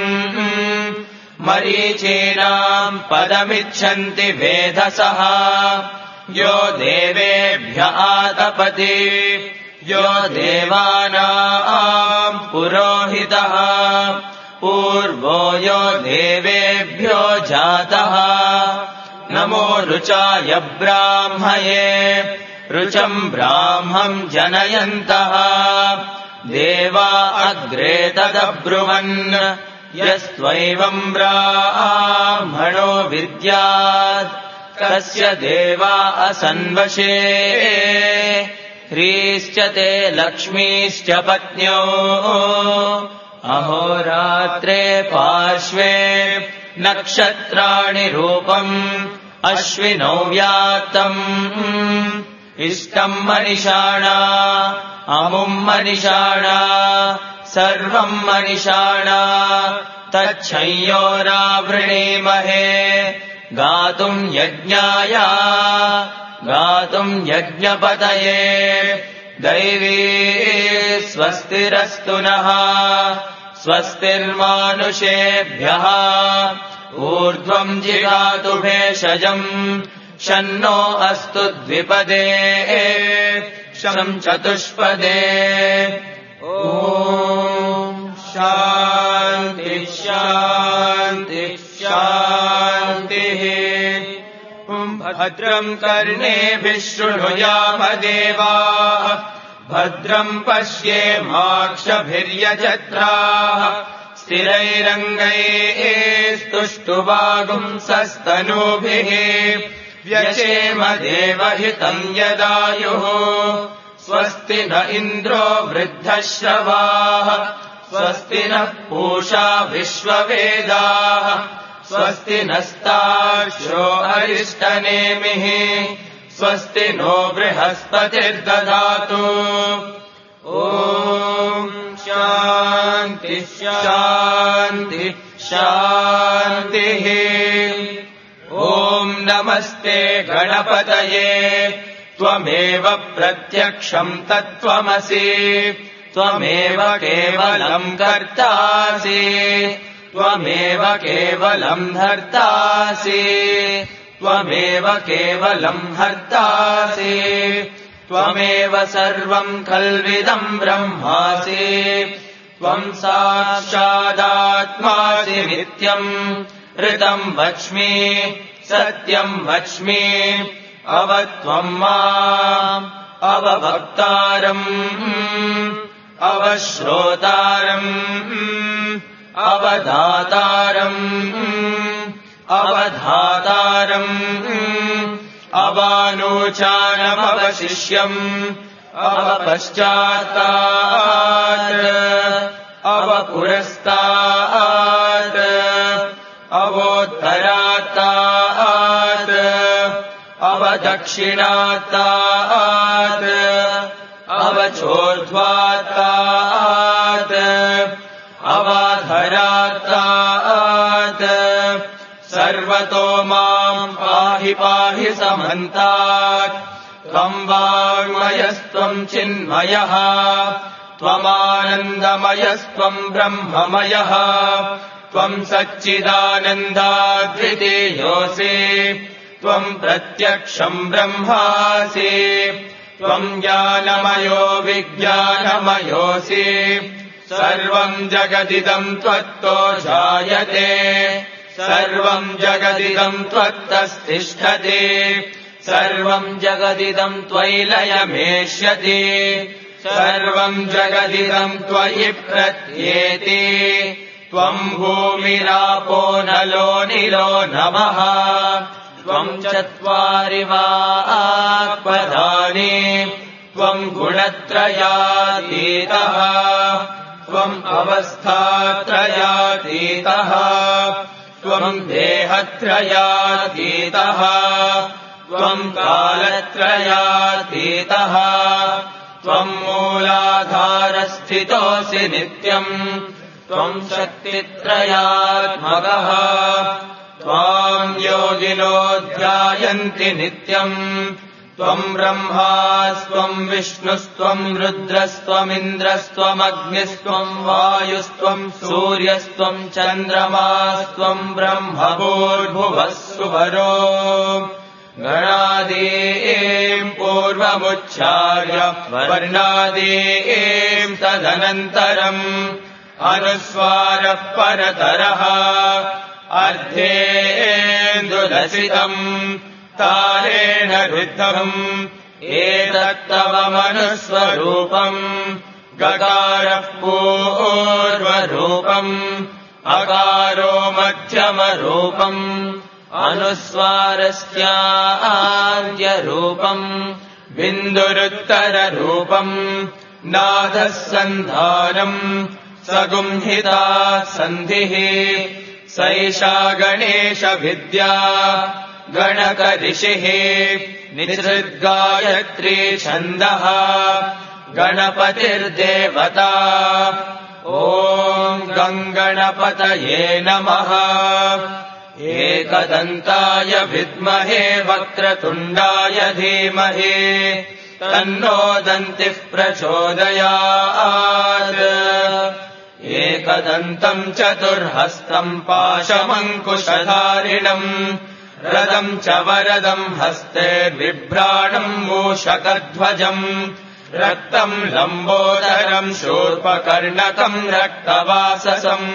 मरीचीनाम् पदमिच्छन्ति वेधसः यो देवेभ्य आतपति यो देवानाम् पुरोहितः पूर्वो यो देवेभ्यो जातः नमो रुचाय ब्राह्मये रुचम् ब्राह्मम् जनयन्तः देवा अग्रे तदब्रुवन् यस्त्वैवम् ब्राह्मणो विद्यात् तस्य देवा असन्वशे ह्रीश्च ते लक्ष्मीश्च पत्न्यो अहोरात्रे पार्श्वे नक्षत्राणि रूपम् अश्विनौ व्यात्तम् इष्टम् मनिषाणा अमुम् मनिषाणा सर्वम् मनिषाणा तच्छंयोरावृणीमहे गातुम् यज्ञाय गातुम् यज्ञपतये दैवी स्वस्तिरस्तु नः स्वस्तिर्मानुषेभ्यः ऊर्ध्वम् जिगातु भेषजम् शन्नो अस्तु द्विपदे शम् चतुष्पदे ॐ शान्ति शान्ति शान्तिः भद्रम् कर्णेभिः शृणुयाम देवाः भद्रम् पश्येमाक्षभिर्यजत्राः स्थिरैरङ्गैस्तुष्टुवागुंसस्तनूभिः व्यशेम देवहितम् यदायुः स्वस्ति न इन्द्रो वृद्धश्रवाः स्वस्ति नः पूषा विश्ववेदाः स्वस्ति नस्तार्क्ष्यो अरिष्टनेमिः स्वस्ति नो बृहस्पतिर्दधातु ॐ शान्ति शान्ति शान्तिः ॐ नमस्ते गणपतये त्वमेव प्रत्यक्षम् तत्त्वमसि त्वमेव केवलम् कर्तासि त्वमेव केवलम् धर्तासि त्वमेव केवलम् हर्तासि त्वमेव सर्वम् खल्विदम् ब्रह्मासि त्वम् साक्षादात्मासि नित्यम् ऋतम् वच्मि सत्यम् वच्मि अवत्वम् माम् अवभक्तारम् अवश्रोतारम् अवधातारम् अवधातारम् अवानोचानमवशिष्यम् अवपश्चात्तात् अवपुरस्तात् अवोत्तरात्तात् अवदक्षिणात्तात् अवचोर्ध्वात्तात् अवाधरात्तात् सर्वतो माम् पाहि पाहि समन्तात् त्वम् वाङ्मयस्त्वम् चिन्मयः त्वमानन्दमयस्त्वम् ब्रह्ममयः त्वम् सच्चिदानन्दाद्वितीयोऽसि त्वम् प्रत्यक्षम् ब्रह्मासि त्वम् ज्ञानमयो विज्ञानमयोऽसि सर्वम् जगदिदम् त्वत्तो जायते सर्वम् जगदिदम् त्वत्तस्तिष्ठति सर्वम् जगदिदम् त्वयि लयमेष्यति सर्वम् जगदिदम् त्वयि प्रत्येति त्वम् भूमिरापो नलो निलो नमः त्वम् चत्वारि वाक्पदानि त्वम् गुणत्रयातीतः त्वम् अवस्थात्रयातीतः त्वम् देहत्रयातीतः त्वम् कालत्रयातीतः त्वम् मूलाधारस्थितोऽसि नित्यम् त्वम् शक्तित्रयात्मकः त्वाम् योगिनो ध्यायन्ति नित्यम् त्वम् ब्रह्मास्त्वम् विष्णुस्त्वम् रुद्रस्त्वमिन्द्रस्त्वमग्निस्त्वम् वायुस्त्वम् सूर्यस्त्वम् चन्द्रमास्त्वम् ब्रह्मभूर्भुवः सुवरो गणादीम् पूर्वमुच्चार्य वर्णादीम् तदनन्तरम् अनुस्वारः परतरः अर्धेन्दुलसितम् तारेण रुद्धम् एतत्तव मनुस्वरूपम् गकारः पूर्वरूपम् अकारो मध्यमरूपम् अनुस्वारस्यान्त्यरूपम् बिन्दुरुत्तररूपम् नादः सन्धानम् सगुंहिता सन्धिः सैषा गणेशविद्या गणकऋषिः निसृद्गायत्री छन्दः गणपतिर्देवता ॐ गङ्गणपतये नमः एकदन्ताय विद्महे वक्रतुण्डाय धीमहि तन्नो दन्तिः प्रचोदयात् एकदन्तम् चतुर्हस्तम् पाशमङ्कुशधारिणम् रदम् च वरदम् हस्ते बिभ्राणम् मूषकध्वजम् रक्तम् लम्बोदरम् शूर्पकर्णकम् रक्तवाससम्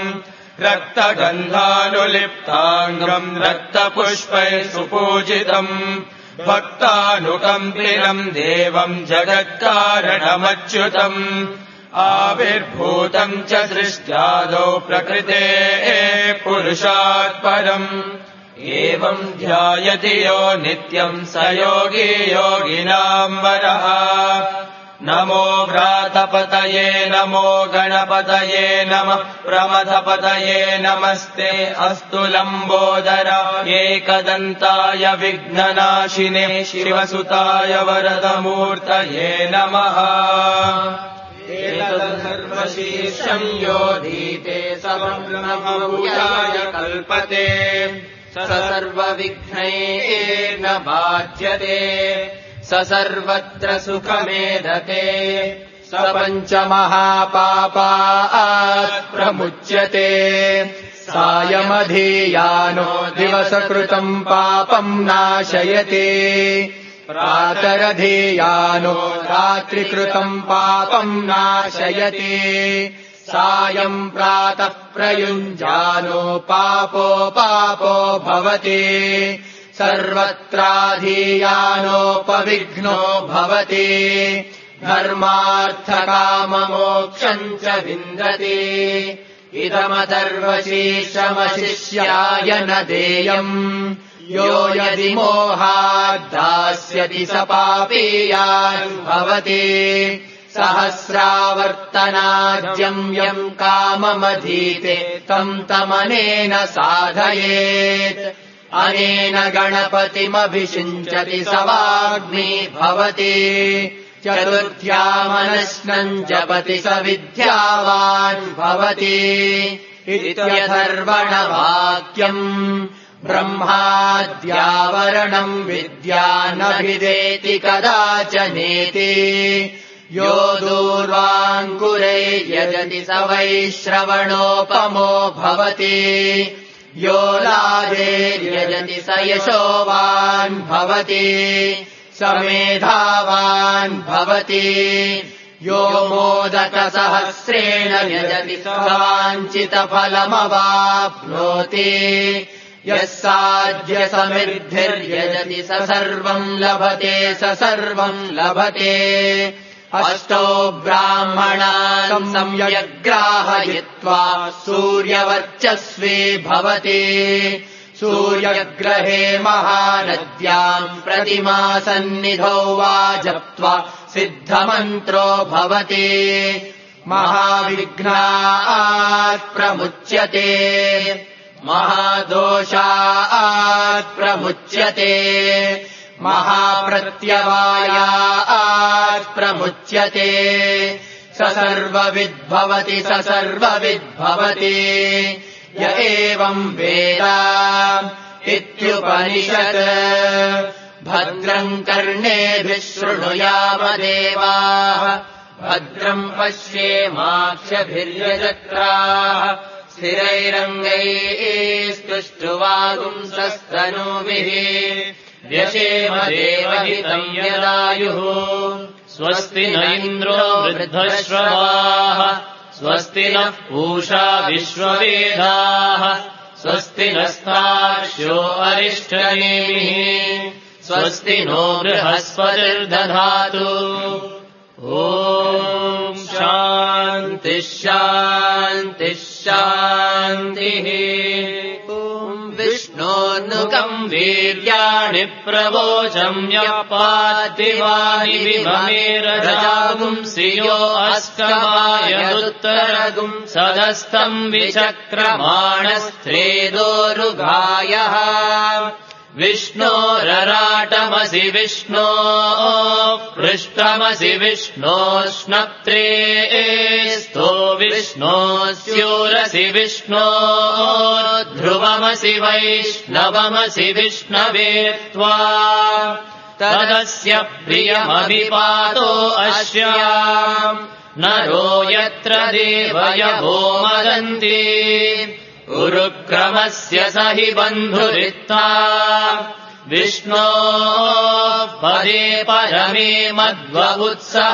रक्तगन्धानुलिप्ताङ्गम् रक्तपुष्पैः सुपूजितम् भक्तानुकम्पिनम् देवम् जगत्कारणमच्युतम् आविर्भूतम् च सृष्ट्यादौ प्रकृतेः पुरुषात् परम् एवम् ध्यायति यो नित्यम् स योगी योगिनाम् वरः नमो व्रातपतये नमो गणपतये नमः प्रमथपतये नमस्ते अस्तु लम्बोदराय एकदन्ताय विघ्ननाशिने शिवसुताय वरदमूर्तये नमः एतद्धर्मशीर्षम् योधीते सब्रह्मभूयाय कल्पते स सर्वविघ्नैर्न बाध्यते स सर्वत्र सुखमेधते स पञ्चमहापापात् प्रमुच्यते सायमधीयानो दिवसकृतम् पापम् नाशयति प्रातरधीयानो रात्रिकृतम् पापम् नाशयति सायम् प्रातः प्रयुञ्जानो पापो भवति सर्वत्राधीयानोपविघ्नो भवति धर्मार्थकाममोक्षम् च विन्दति इदमथर्वशीर्षमशिष्याय न देयम् यो यदि मोहाद्दास्यति स पापीयान् भवति सहस्रावर्तनाद्यम् यम् काममधीते तम् तमनेन साधयेत् अनेन गणपतिमभिषिञ्चति स वाग्मी भवति चतुर्थ्यामनश्नम् जपति स विद्यावान् भवति इत्यथर्वणवाक्यम् ब्रह्माद्यावरणम् विद्या नभिदेति कदाचनेति यो दूर्वाङ्कुरैर्यजति स वैश्रवणोपमो भवति यो लादेर्यजति स यशोवान् भवति स मेधावान् भवति यो मोदकसहस्रेण यजति स वाञ्छितफलमवाप्नोति यः साध्य समिद्धिर्यजति स सर्वम् लभते स सर्वम् लभते अष्टौ ब्राह्मणान् संयग्राहयित्वा सूर्यवर्चस्वी भवति सूर्यग्रहे महानद्याम् प्रतिमासन्निधौ वा जप्त्वा सिद्धमन्त्रो भवति महाविघ्नात् प्रमुच्यते महादोषात् प्रमुच्यते महाप्रत्यवायात् प्रमुच्यते स सर्वविद्भवति स सर्वविद्भवति य एवम् वेद इत्युपनिषत् भद्रम् कर्णेभिः शृणुयाम देवाः भद्रम् पश्येमाक्षभिर्यजत्राः स्थिरैरङ्गैस्तुष्टुवागुंसस्तनूभिः व्यशेम देवहितम् यदायुः स्वस्ति न इन्द्रो वृद्धश्रवाः स्वस्ति नः पूषा विश्ववेदाः स्वस्ति नस्तार्क्ष्यो अरिष्टनेमिः स्वस्ति नो बृहस्पतिर्दधातु ॐ शान्तिः शान्तिः शान्तिः विष्णोन्नुकम् वीर्याणि प्रवोचम् यपादिवानि विभमेरजागुंसियो अस्कमायदुत्तरगुम् सदस्तम् विचक्रमाणस्त्रेदोरुगायः विष्णोरराटमसि विष्णो पृष्ठमसि विष्णोष्णप्त्रे स्तो विष्णोस्योरसि विष्णो ध्रुवमसि वैष्णवमसि विष्णवे त्वा तदस्य प्रियमभिपातो अस्याम् नरो यत्र देवयवो मदन्ति उरुक्रमस्य स हि बन्धुरित्ता विष्णो पदे परमे मध्वउत्सः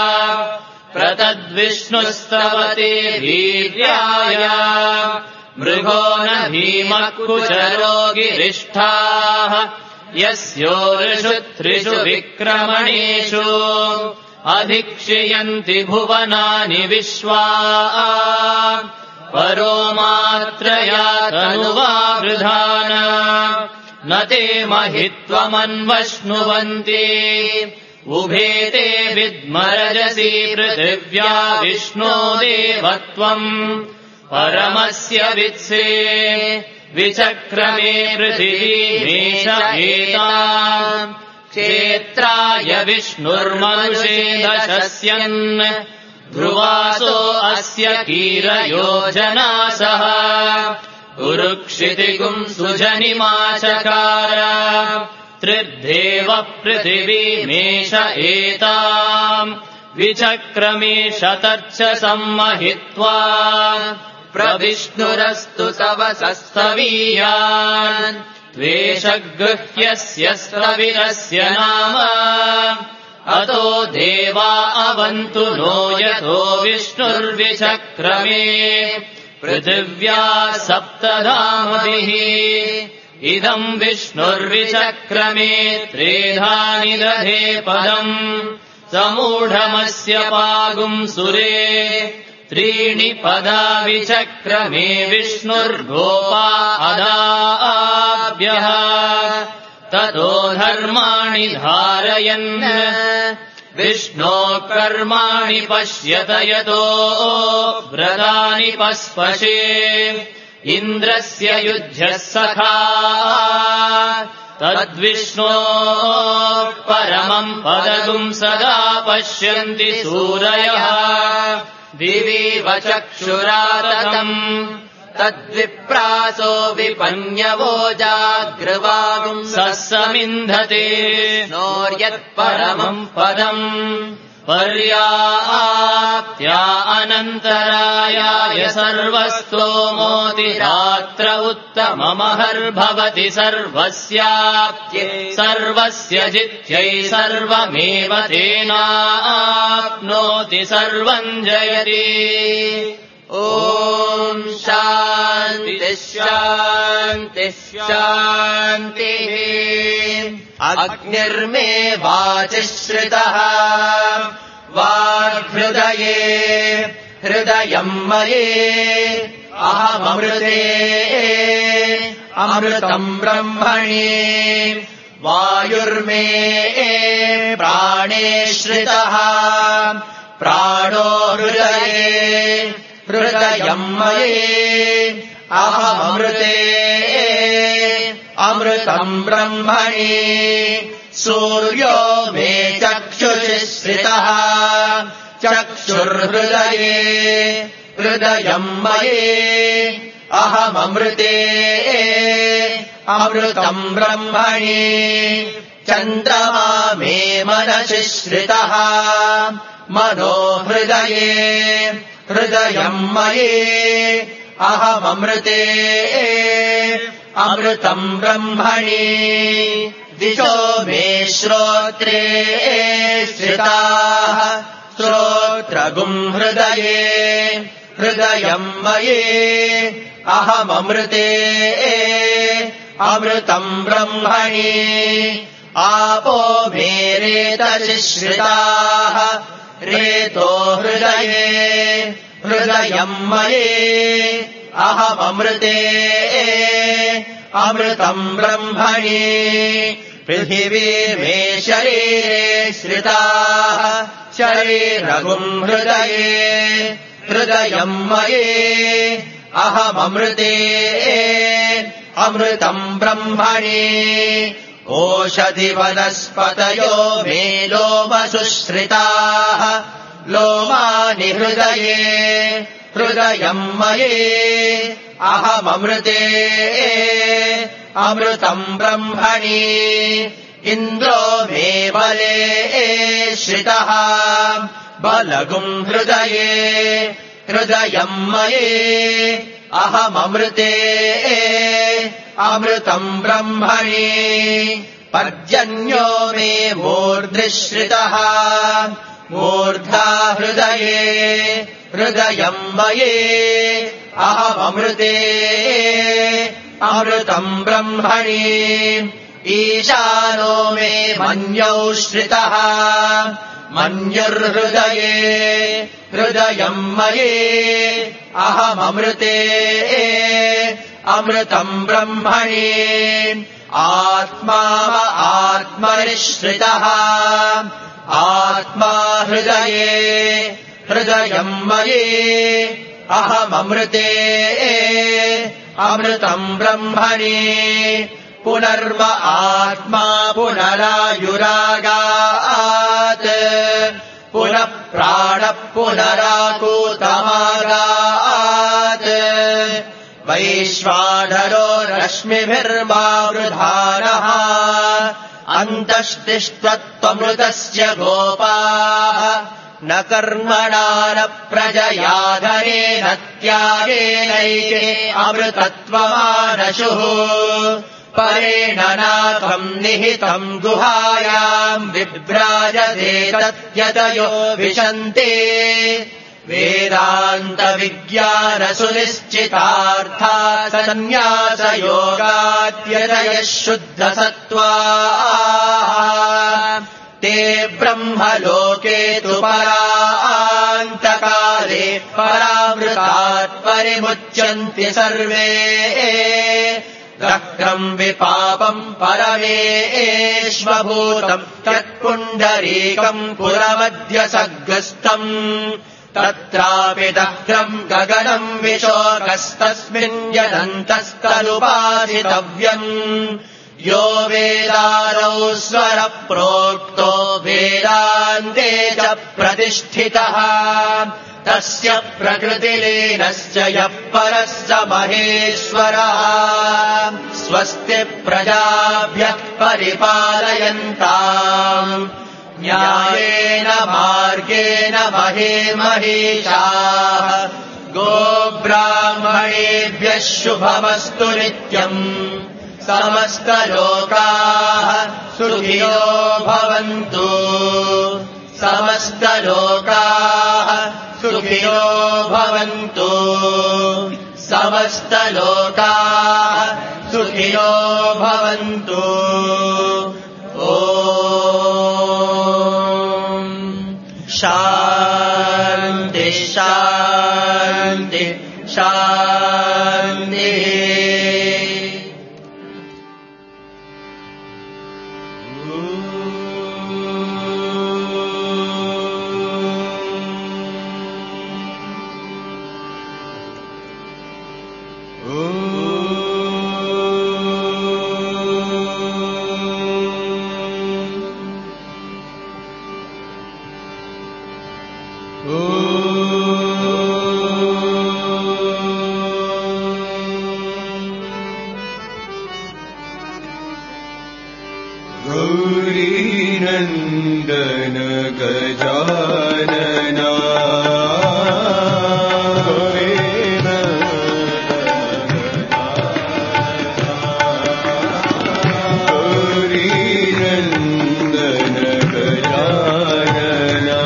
प्रतद्विष्णुस्तवते वीर्याय मृगो न भीमकुचरो गिरिष्ठाः यस्योर्षु त्रिषु विक्रमणेषु अधिक्षयन्ति भुवनानि विश्वा परो मात्रया तनुवावृधान न ते महित्वमन्वश्नुवन्ति उभे ते विद्मरजसि पृथिव्या विष्णो देवत्वम् परमस्य वित्से विचक्रमे पृथिवीमेष एताम् क्षेत्राय विष्णुर्मनुषे दशस्यन् ध्रुवासो अस्य कीरयो जनासः उरुक्षितिगुम् सुजनिमाचकार त्रिर्देव पृथिवीमेष एताम् विचक्रमेष तर्च सम्महित्वा प्रविष्णुरस्तु तव सस्तवीयान् त्वेषगृह्यस्य स्तविरस्य नाम अतो देवा अवन्तु नो यतो विष्णुर्विचक्रमे पृथिव्या सप्तधामभिः इदम् विष्णुर्विचक्रमे त्रेधानि दधे पदम् समूढमस्य पागुम् सुरे त्रीणि पदा विचक्रमे विष्णुर्गोपा अदाभ्यः ततो धर्माणि धारयन् विष्णो कर्माणि पश्यत यतो व्रतानि पस्पशे इन्द्रस्य युध्यः सखा तद्विष्णो परमम् पदगुम् सदा पश्यन्ति सूरयः दिवीव चक्षुराततम् तद्विप्रासो विपन्यवो जाग्रवागुम् समिन्धते नोर्यत्परमम् पदम् पर्याप्त्या अनन्तरायाय सर्वस्तोमोतिरात्र उत्तममहर्भवति सर्वस्याप्त्यै सर्वस्य जित्यै सर्वमेव तेनाप्नोति सर्वम् जयति ॐ शान्तिः शान्तिः शान्तिः अग्निर्मे वाचिश्रितः वाग्हृदये हृदयम् मये अहममृते अमृतम् ब्रह्मणि वायुर्मे प्राणे श्रितः प्राणो हृदये हृदयम् मये अहममृते अमृतम् ब्रह्मणि सूर्यो मे चक्षुषि श्रितः चक्षुर्हृदये हृदयम् मये अहममृते अमृतम् ब्रह्मणि चन्द्रमा मे मनसि श्रितः मनो हृदये हृदयम् मये अहममृते अमृतम् ब्रह्मणि दिशो मे श्रोत्रे श्रिताः श्रोत्रगुम् हृदये हृदयम् मये अहममृते अमृतम् ब्रह्मणि आपो मे रेतशिश्रिताः रेतो हृदये हृदयम् मये अहममृते अमृतम् ब्रह्मणि पृथिवी मे शरीरे श्रिताः शरीरगुम् हृदये हृदयम् मये अहममृते अमृतम् ब्रह्मणि ओषधिवनस्पतयो मे लोमसुश्रिताः लोमानि हृदये हृदयम् मये अहममृते अमृतम् ब्रह्मणि इन्द्रो मे बले श्रितः बलगुम् हृदये हृदयम् मये अहममृते अमृतम् ब्रह्मणि पर्जन्यो मे मूर्ध्निश्रितः मूर्धा हृदये हृदयम् मये अहममृते अमृतम् ब्रह्मणि ईशानो मे मन्यौ श्रितः मन्युर्हृदये हृदयम् मये अहममृते अमृतम् ब्रह्मणि आत्मा आत्मनिश्रितः आत्मा हृदये हृदयम् मये अहममृते अमृतम् ब्रह्मणि पुनर्व आत्मा पुनरायुरागात् पुनः प्राणः पुनराकूतमागात् वैश्वानरो रश्मिभिर्मावृधानः अन्तस्तिष्ठत्वमृतस्य गोपाः न कर्मणा न प्रजया धनेन त्यागेनैके अमृतत्वमानशुः परेण नाकम् निहितम् गुहायाम् विभ्राजते तद्यतयो विशन्ते वेदान्तविज्ञानसुनिश्चितार्था सन्न्यासयोगाद्यतयः शुद्धसत्त्वाः ते ब्रह्मलोके तु परान्तकाले परामृतात् परिमुच्यन्ति सर्वे दग्धम् विपापम् परमेष्वभूतम् तत्पुण्डरीकम् पुरमध्यसग्रस्तम् तत्रापि दग्धम् गगनम् विशोकस्तस्मिन् यदन्तस्तनुपासितव्यम् यो वेदारौ स्वरप्रोक्तो वेदान्ते च प्रतिष्ठितः तस्य प्रकृतिलीनस्य यः परः स महेश्वरः स्वस्ति प्रजाभ्यः परिपालयन्ताम् न्यायेन मार्गेण महीषाः गोब्राह्मणेभ्यः शुभमस्तु नित्यम् समस्तलोकाः सुखिनो भवन्तु समस्तलोकाः सुखिनो भवन्तु समस्तलोकाः सुखिनो भवन्तु ॐ शान्ति शान्ति शान्तिः गौरीनन्दन गजानना गौरीनन्दन गजानना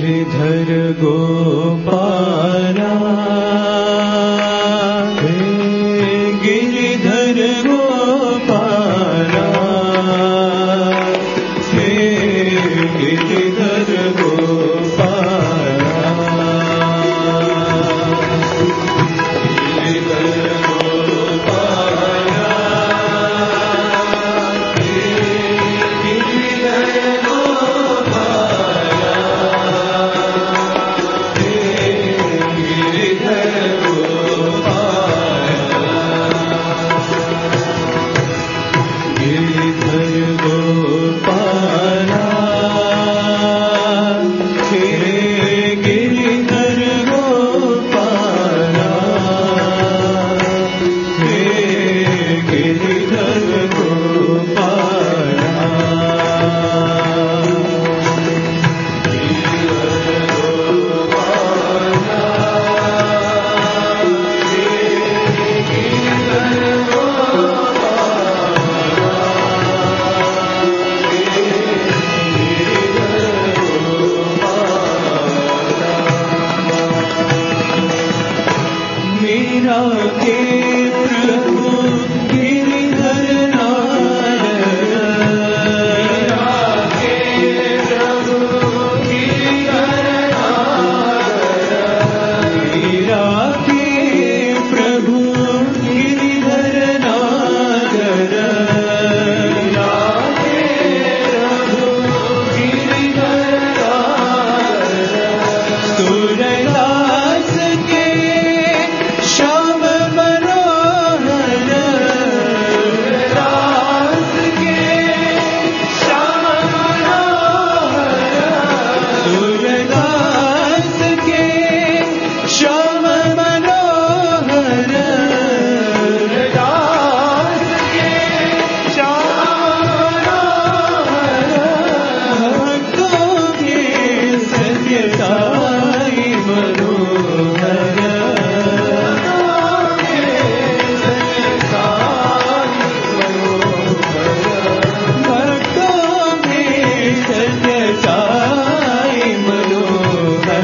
गिरिधर गोपाला हे गिरिधर गोपाला हे गिरिधर गोपाला गिरिधर गोपाला हे गिरिधर गोपाला हे गिरिधर गोपाला गिरिधर गोपाला हे गिरिधर गोपाला हे गिरिधर गोपाला मीरा के प्रभु गिरिधर नारायण मीरा के प्रभु गिरिधर नारायण मीरा के प्रभु गिरिधर नारायण मीरा के प्रभु गिरिधर नारायण सूरदास के श्याम मनोहर दास के श्याम मनोहर सूरदास के श्याम मनोहर दास के श्याम मनोहर भक्तों के सत्य साई मनोहर भक्तों में सत्य साई मनोहर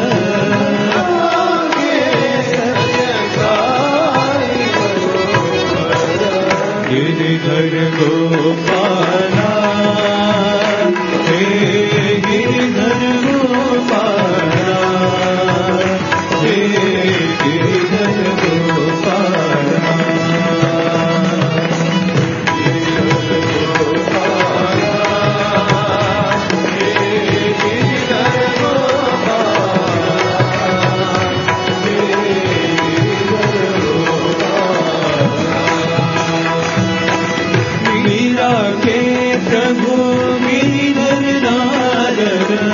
गिरिधर गोपाला हे गिरिधर गोपाला हे गिरिधर गोपाला मीरा के प्रभु गिरिधर नारायण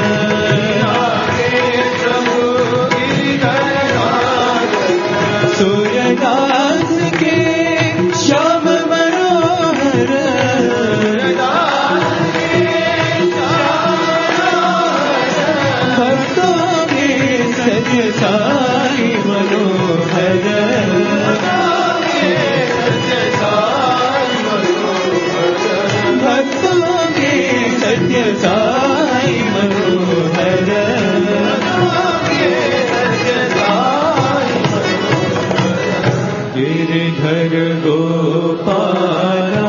प्रभु गिरिधर नारायण सूर्यदास के श्याम मनोहर भक्तों के सत्य साई मनोहर भक्तों के सत्य साई मनोहर गिरिधर गोपाला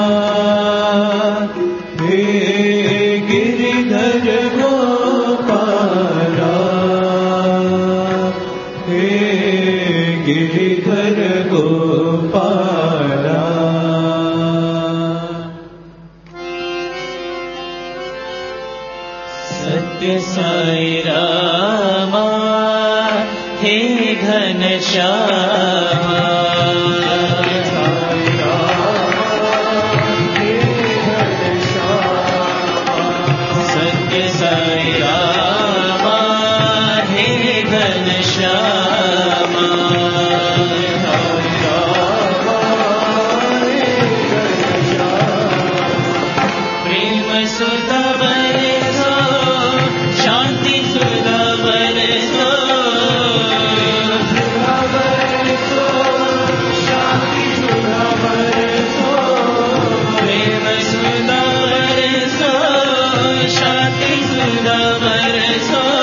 हे गिरिधर गोपाला हे गिरिधर गोपाला सत्य साई रामा हे घनश्यामा सत्य साई रामा हे घनश्यामा प्रेम सुधा बरसो शांति सुधा बरसो प्रेम सुधा बरसो शांति सुधा बरसो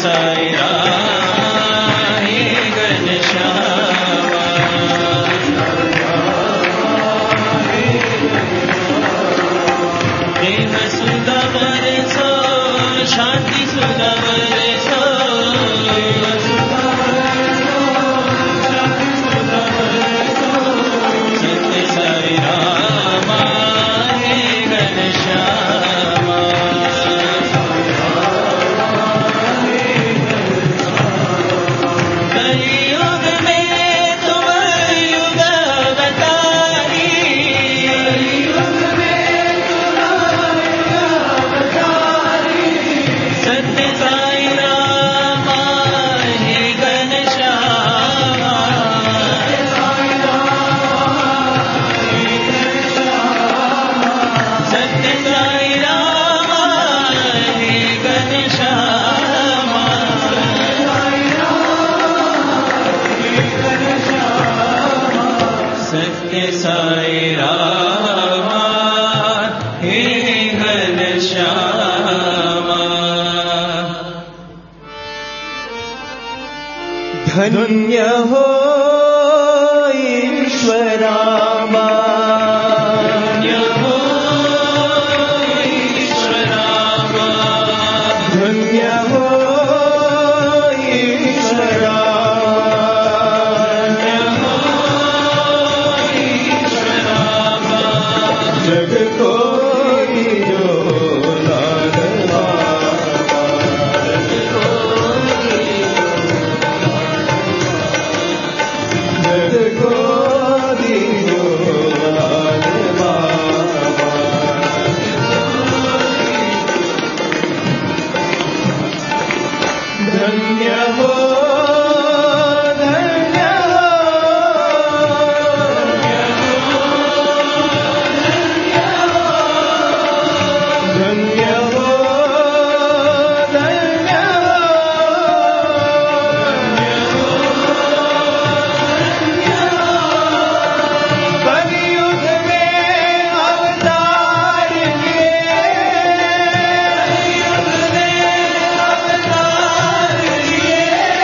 साई राम हे घनश्यामा प्रेम सुधा बरसो शांति सुधा बरसो सत्य साई राम हे घनश्यामा कलियुग में तुम युग अवतारी सत्य साई राम हे घनश्यामा सत्य साई राम हे घनश्यामा सत्य साई राम हे घनश्यामा धन्य हो ईश्वरामा धन्य हो ईश्वरामा धन्य हो ईश्वरामा जग को जो लाडवा जग को जो लाडवा धन्य हो धन्य हो धन्य हो धन्य कलियुग में अवतार लिए कलियुग में अवतार लिए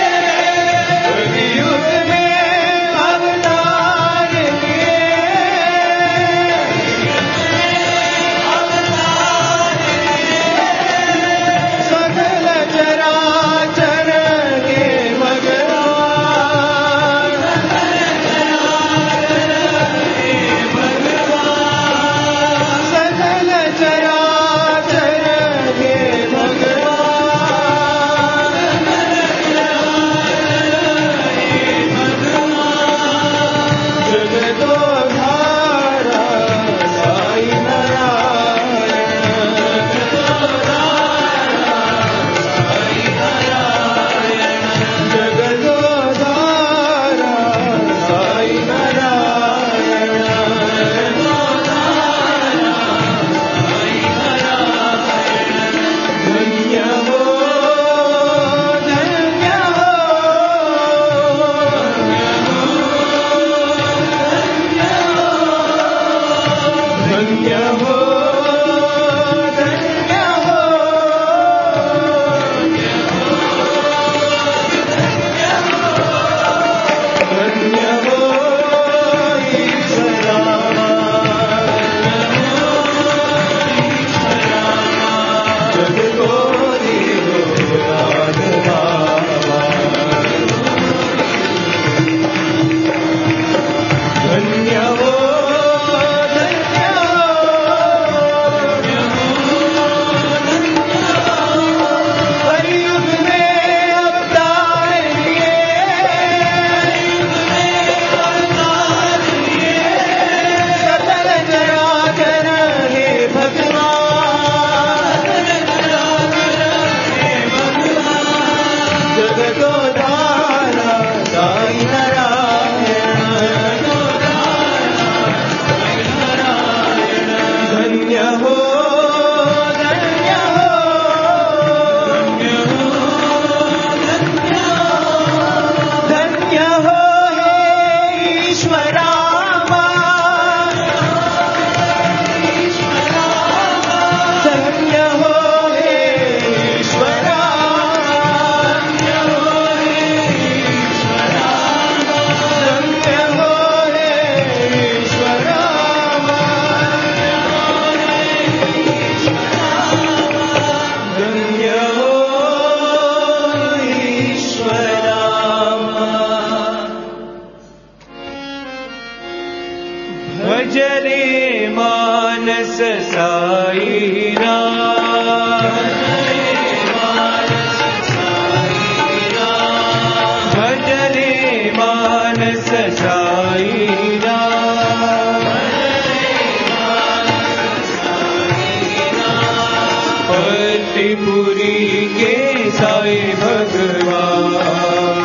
भक्तिपुरी के साई भगवान,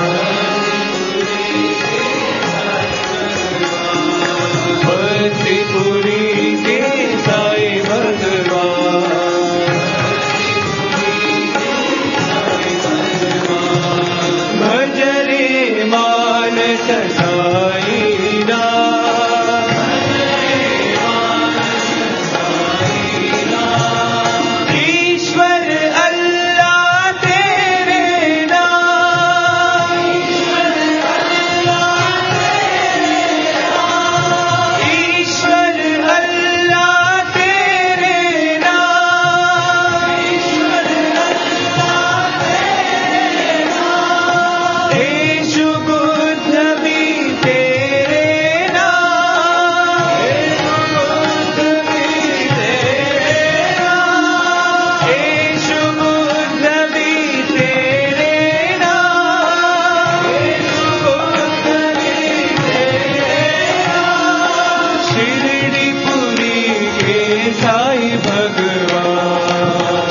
भक्तिपुरी के साई भगवान, भजरे मानस साई ईश्वर अल्लाह तेरे नाम, ईश्वर अल्लाह तेरे नाम, येशु बुद्ध भी तेरे नाम, येशु बुद्ध भी तेरे नाम, शिरडीपुरी के साई भगवान,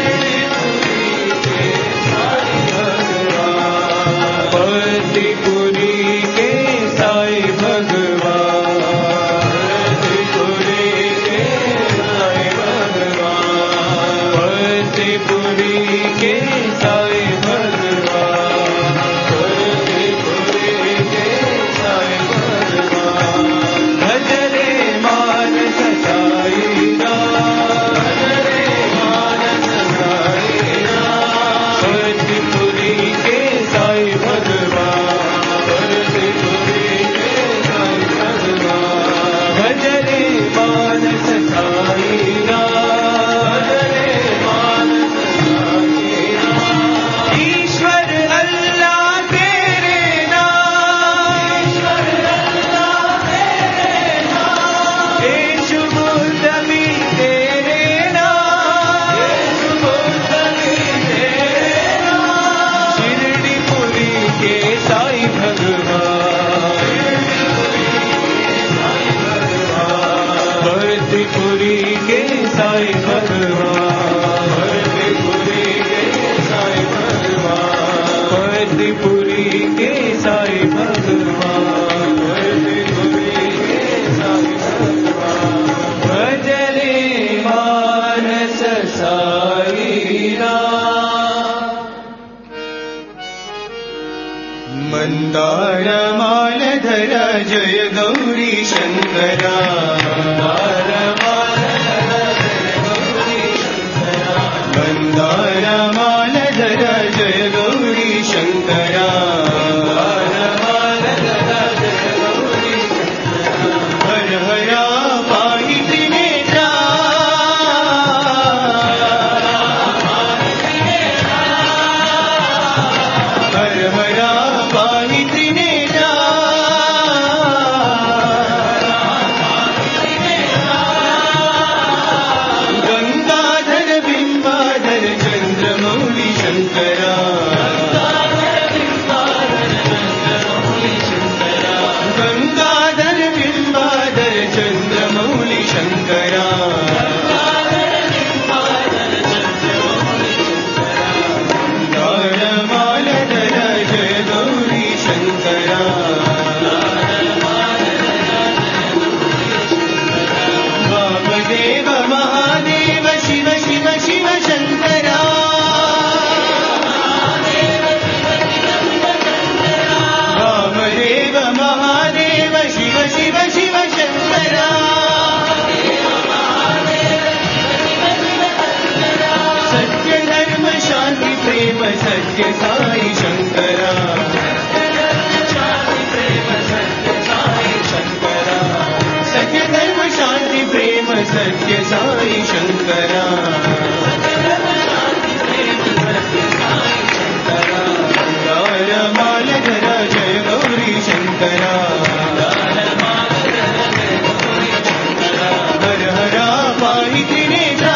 भक्तिपुरी के साई भगवान, भक्तिपुरी के साई भगवान, भक्तिपुरी के साई भगवान, भक्तिपुरी के साई भगवान, भजरे मानस साई राम, भजरे मानस साई राम, भक्तिपुरी के साई भगवान, भक्तिपुरी के साई भगवान, भजरे मानस साई राम, भजरे मानस साई राम, ईश्वर अल्लाह तेरे नाम, ईश्वर अल्लाह तेरे नाम, येशु बुद्ध भी तेरे नाम, येशु बुद्ध भी तेरे नाम, शिरडीपुरी के साई भगवान, भक्तिपुरी के साई भगवान, भक्तिपुरी के साई भगवान, भक्तिपुरी के साई भगवान, भक्तिपुरी के साई भगवान, भजरे मानस साई राम, मंदार मालधर जय गौरी शंकरा, मंदार मालधर जय गौरी शंकरा, हर हरा पाहि त्रिनेत्रा, हर हरा पाहि त्रिनेत्रा, गंगाधर बिंबाधर चंद्रमौली शंकरा, गंगाधर बिंबाधर चंद्रमौली शंकरा, मालधर जय गौरी शंकरा, वामदेव महादेव शिव शिव शिव शंकरा, वामदेव महादेव शिव शिव शिव शंकरा, सत्य धर्म शांति प्रेम सत्य साई शंकरा, सत्य धर्म शांति प्रेम सत्य साई शंकरा, मालधर जय गौरी शंकरा, हर हरा पाहि त्रिनेत्रा,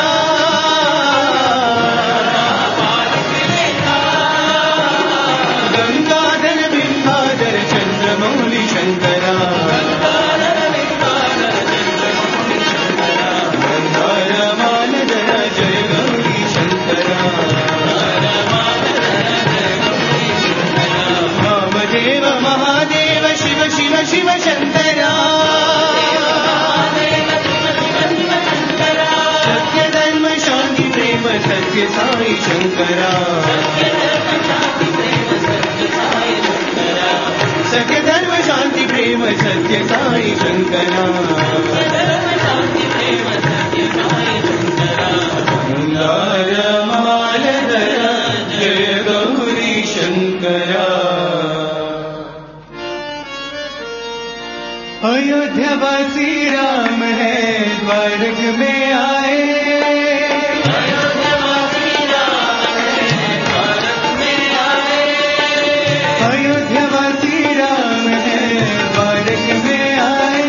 गंगाधर बिंबाधर चंद्रमौली शंकरा, गंगाधर मालधर सत्य साई शंकरा सत्य धर्म शांति प्रेम सत्य साई शंकरा मालधर जय गौरी शंकरा अयोध्यावासी राम है द्वारक में आए अयोध्यावासी राम है द्वारक में आए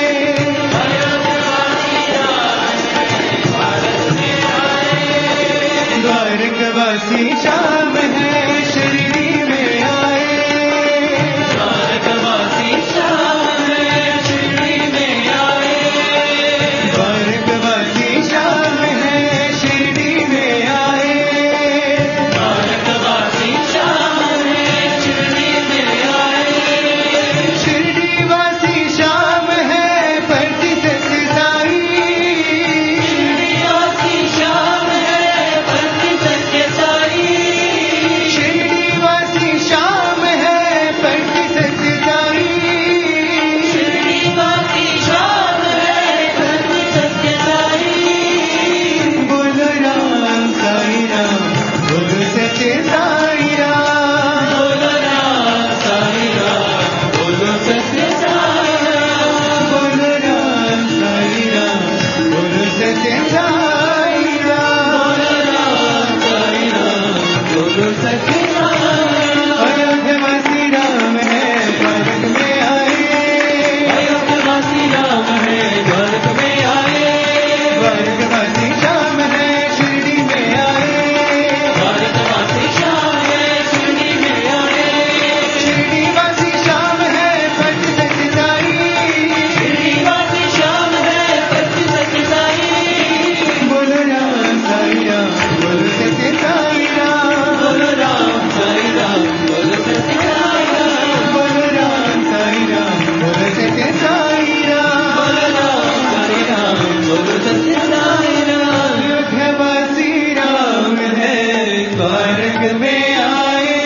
द्वारकवासी श्याम है शिरडी में आए द्वारकवासी श्याम है शिरडी में आए द्वारकवासी श्याम है शिरडी में आए द्वारकवासी श्याम है शिरडी में आए शिरडीवासी श्याम है परति सत्य साई शिरडीवासी श्याम है परति सत्य साई शिरडीवासी श्याम है परति सत्य साई शिरडीवासी श्याम है परति सत्य साई बोलो राम साई राम बोलो सत्य साई राम बोलो राम साई राम बोलो सत्य साई राम बोलो राम साई राम बोलो सत्य साई राम बोलो राम साई राम बोलो सत्य साई राम अयोध्यावासी राम है द्वारक में आए अयोध्यावासी राम है द्वारक में आए द्वारकवासी श्याम है शिरडी में आए द्वारकवासी श्याम है शिरडी में आए शिरडीवासी श्याम है परति सत्य साई शिरडीवासी श्याम है परति सत्य साई बोलो राम साई राम बोलो सत्य साई राम बोलो राम साई राम बोलो सत्य साई राम बोलो राम साई राम बोलो सत्य साई राम बोलो राम साई राम बोलो सत्य साई राम अयोध्यावासी राम है द्वारक में आए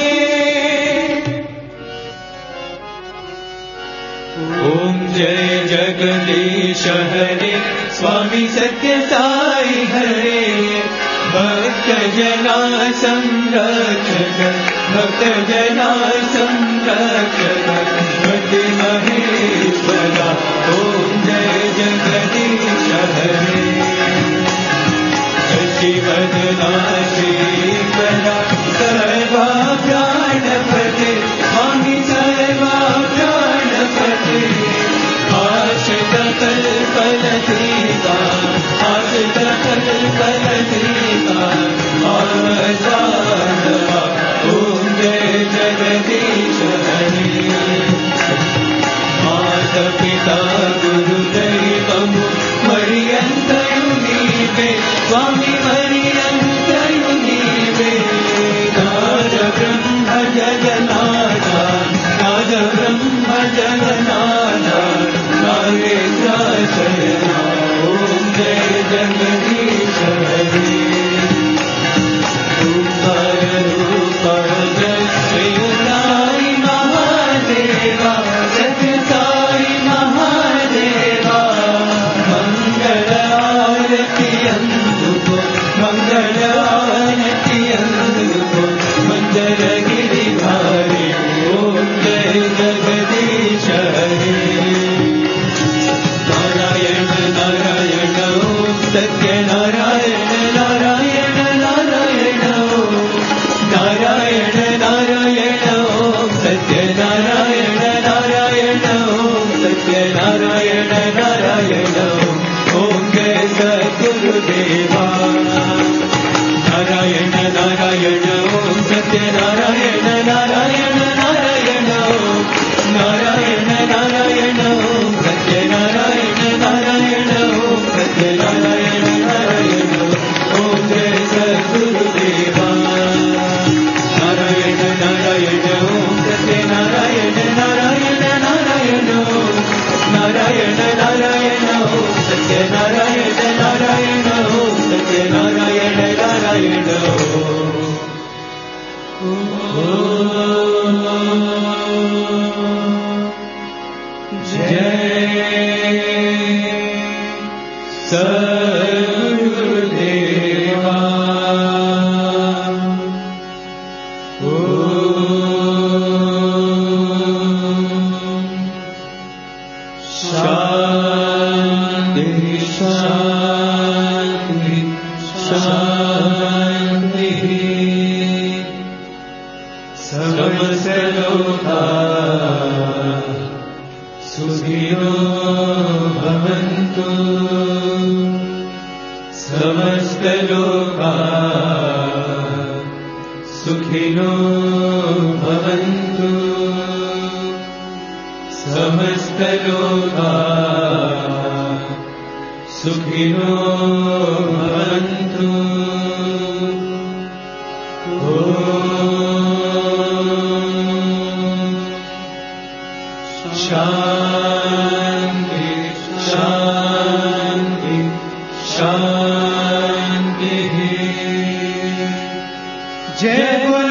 ओम जय जगदीश हरे स्वामी सत्य साई हरे भक्त जना संरक्षक भक्त जना संरक्षक भक्ति महेश्वरा ओम जय जगदीश हरे शशिवदना श्रीकरा सर्वा प्राणपते स्वामी सर्वा प्राणपते आश्रित कल्पलतीका आश्रित कल्पलतीका आमसानवा ओम जय जगदीश हरे माता पिता गुरु दैवमु मरियंतयु नीवे स्वामी मरियंतयु नीवे नाद ब्रह्म जगन्नाथा नाद ब्रह्म जगन्नाथा नागेन्द्र शरणा ओम जय जगदीश हरे रूप जय श्री साई महादेवा सत्य साई महादेवा मंगल आरती अंधुको मंगल आरती अंधुको मंगल गिरिधारी ओम जय जगदीश हरे नारायण नारायण ओम सत्य नारायण नारायण नारायण ओम नारायण नारायण ओम सत्य नारायण नारायण ओम सत्य नारायण नारायण ओम जय सद्गुरुदेवा नारायण नारायण ओम सत्य नारायण नारायण नारायण ओम नारायण नारायण ओम सत्य नारायण नारायण ओम सत्य नारायण नारायण ओम जय सद्गुरुदेवा नारायण नारायण ओम सत्य नारायण नारायण नारायण ओम नारायण नारायण ओम सत्य नारायण नारायण ओम सत्य नारायण नारायण जय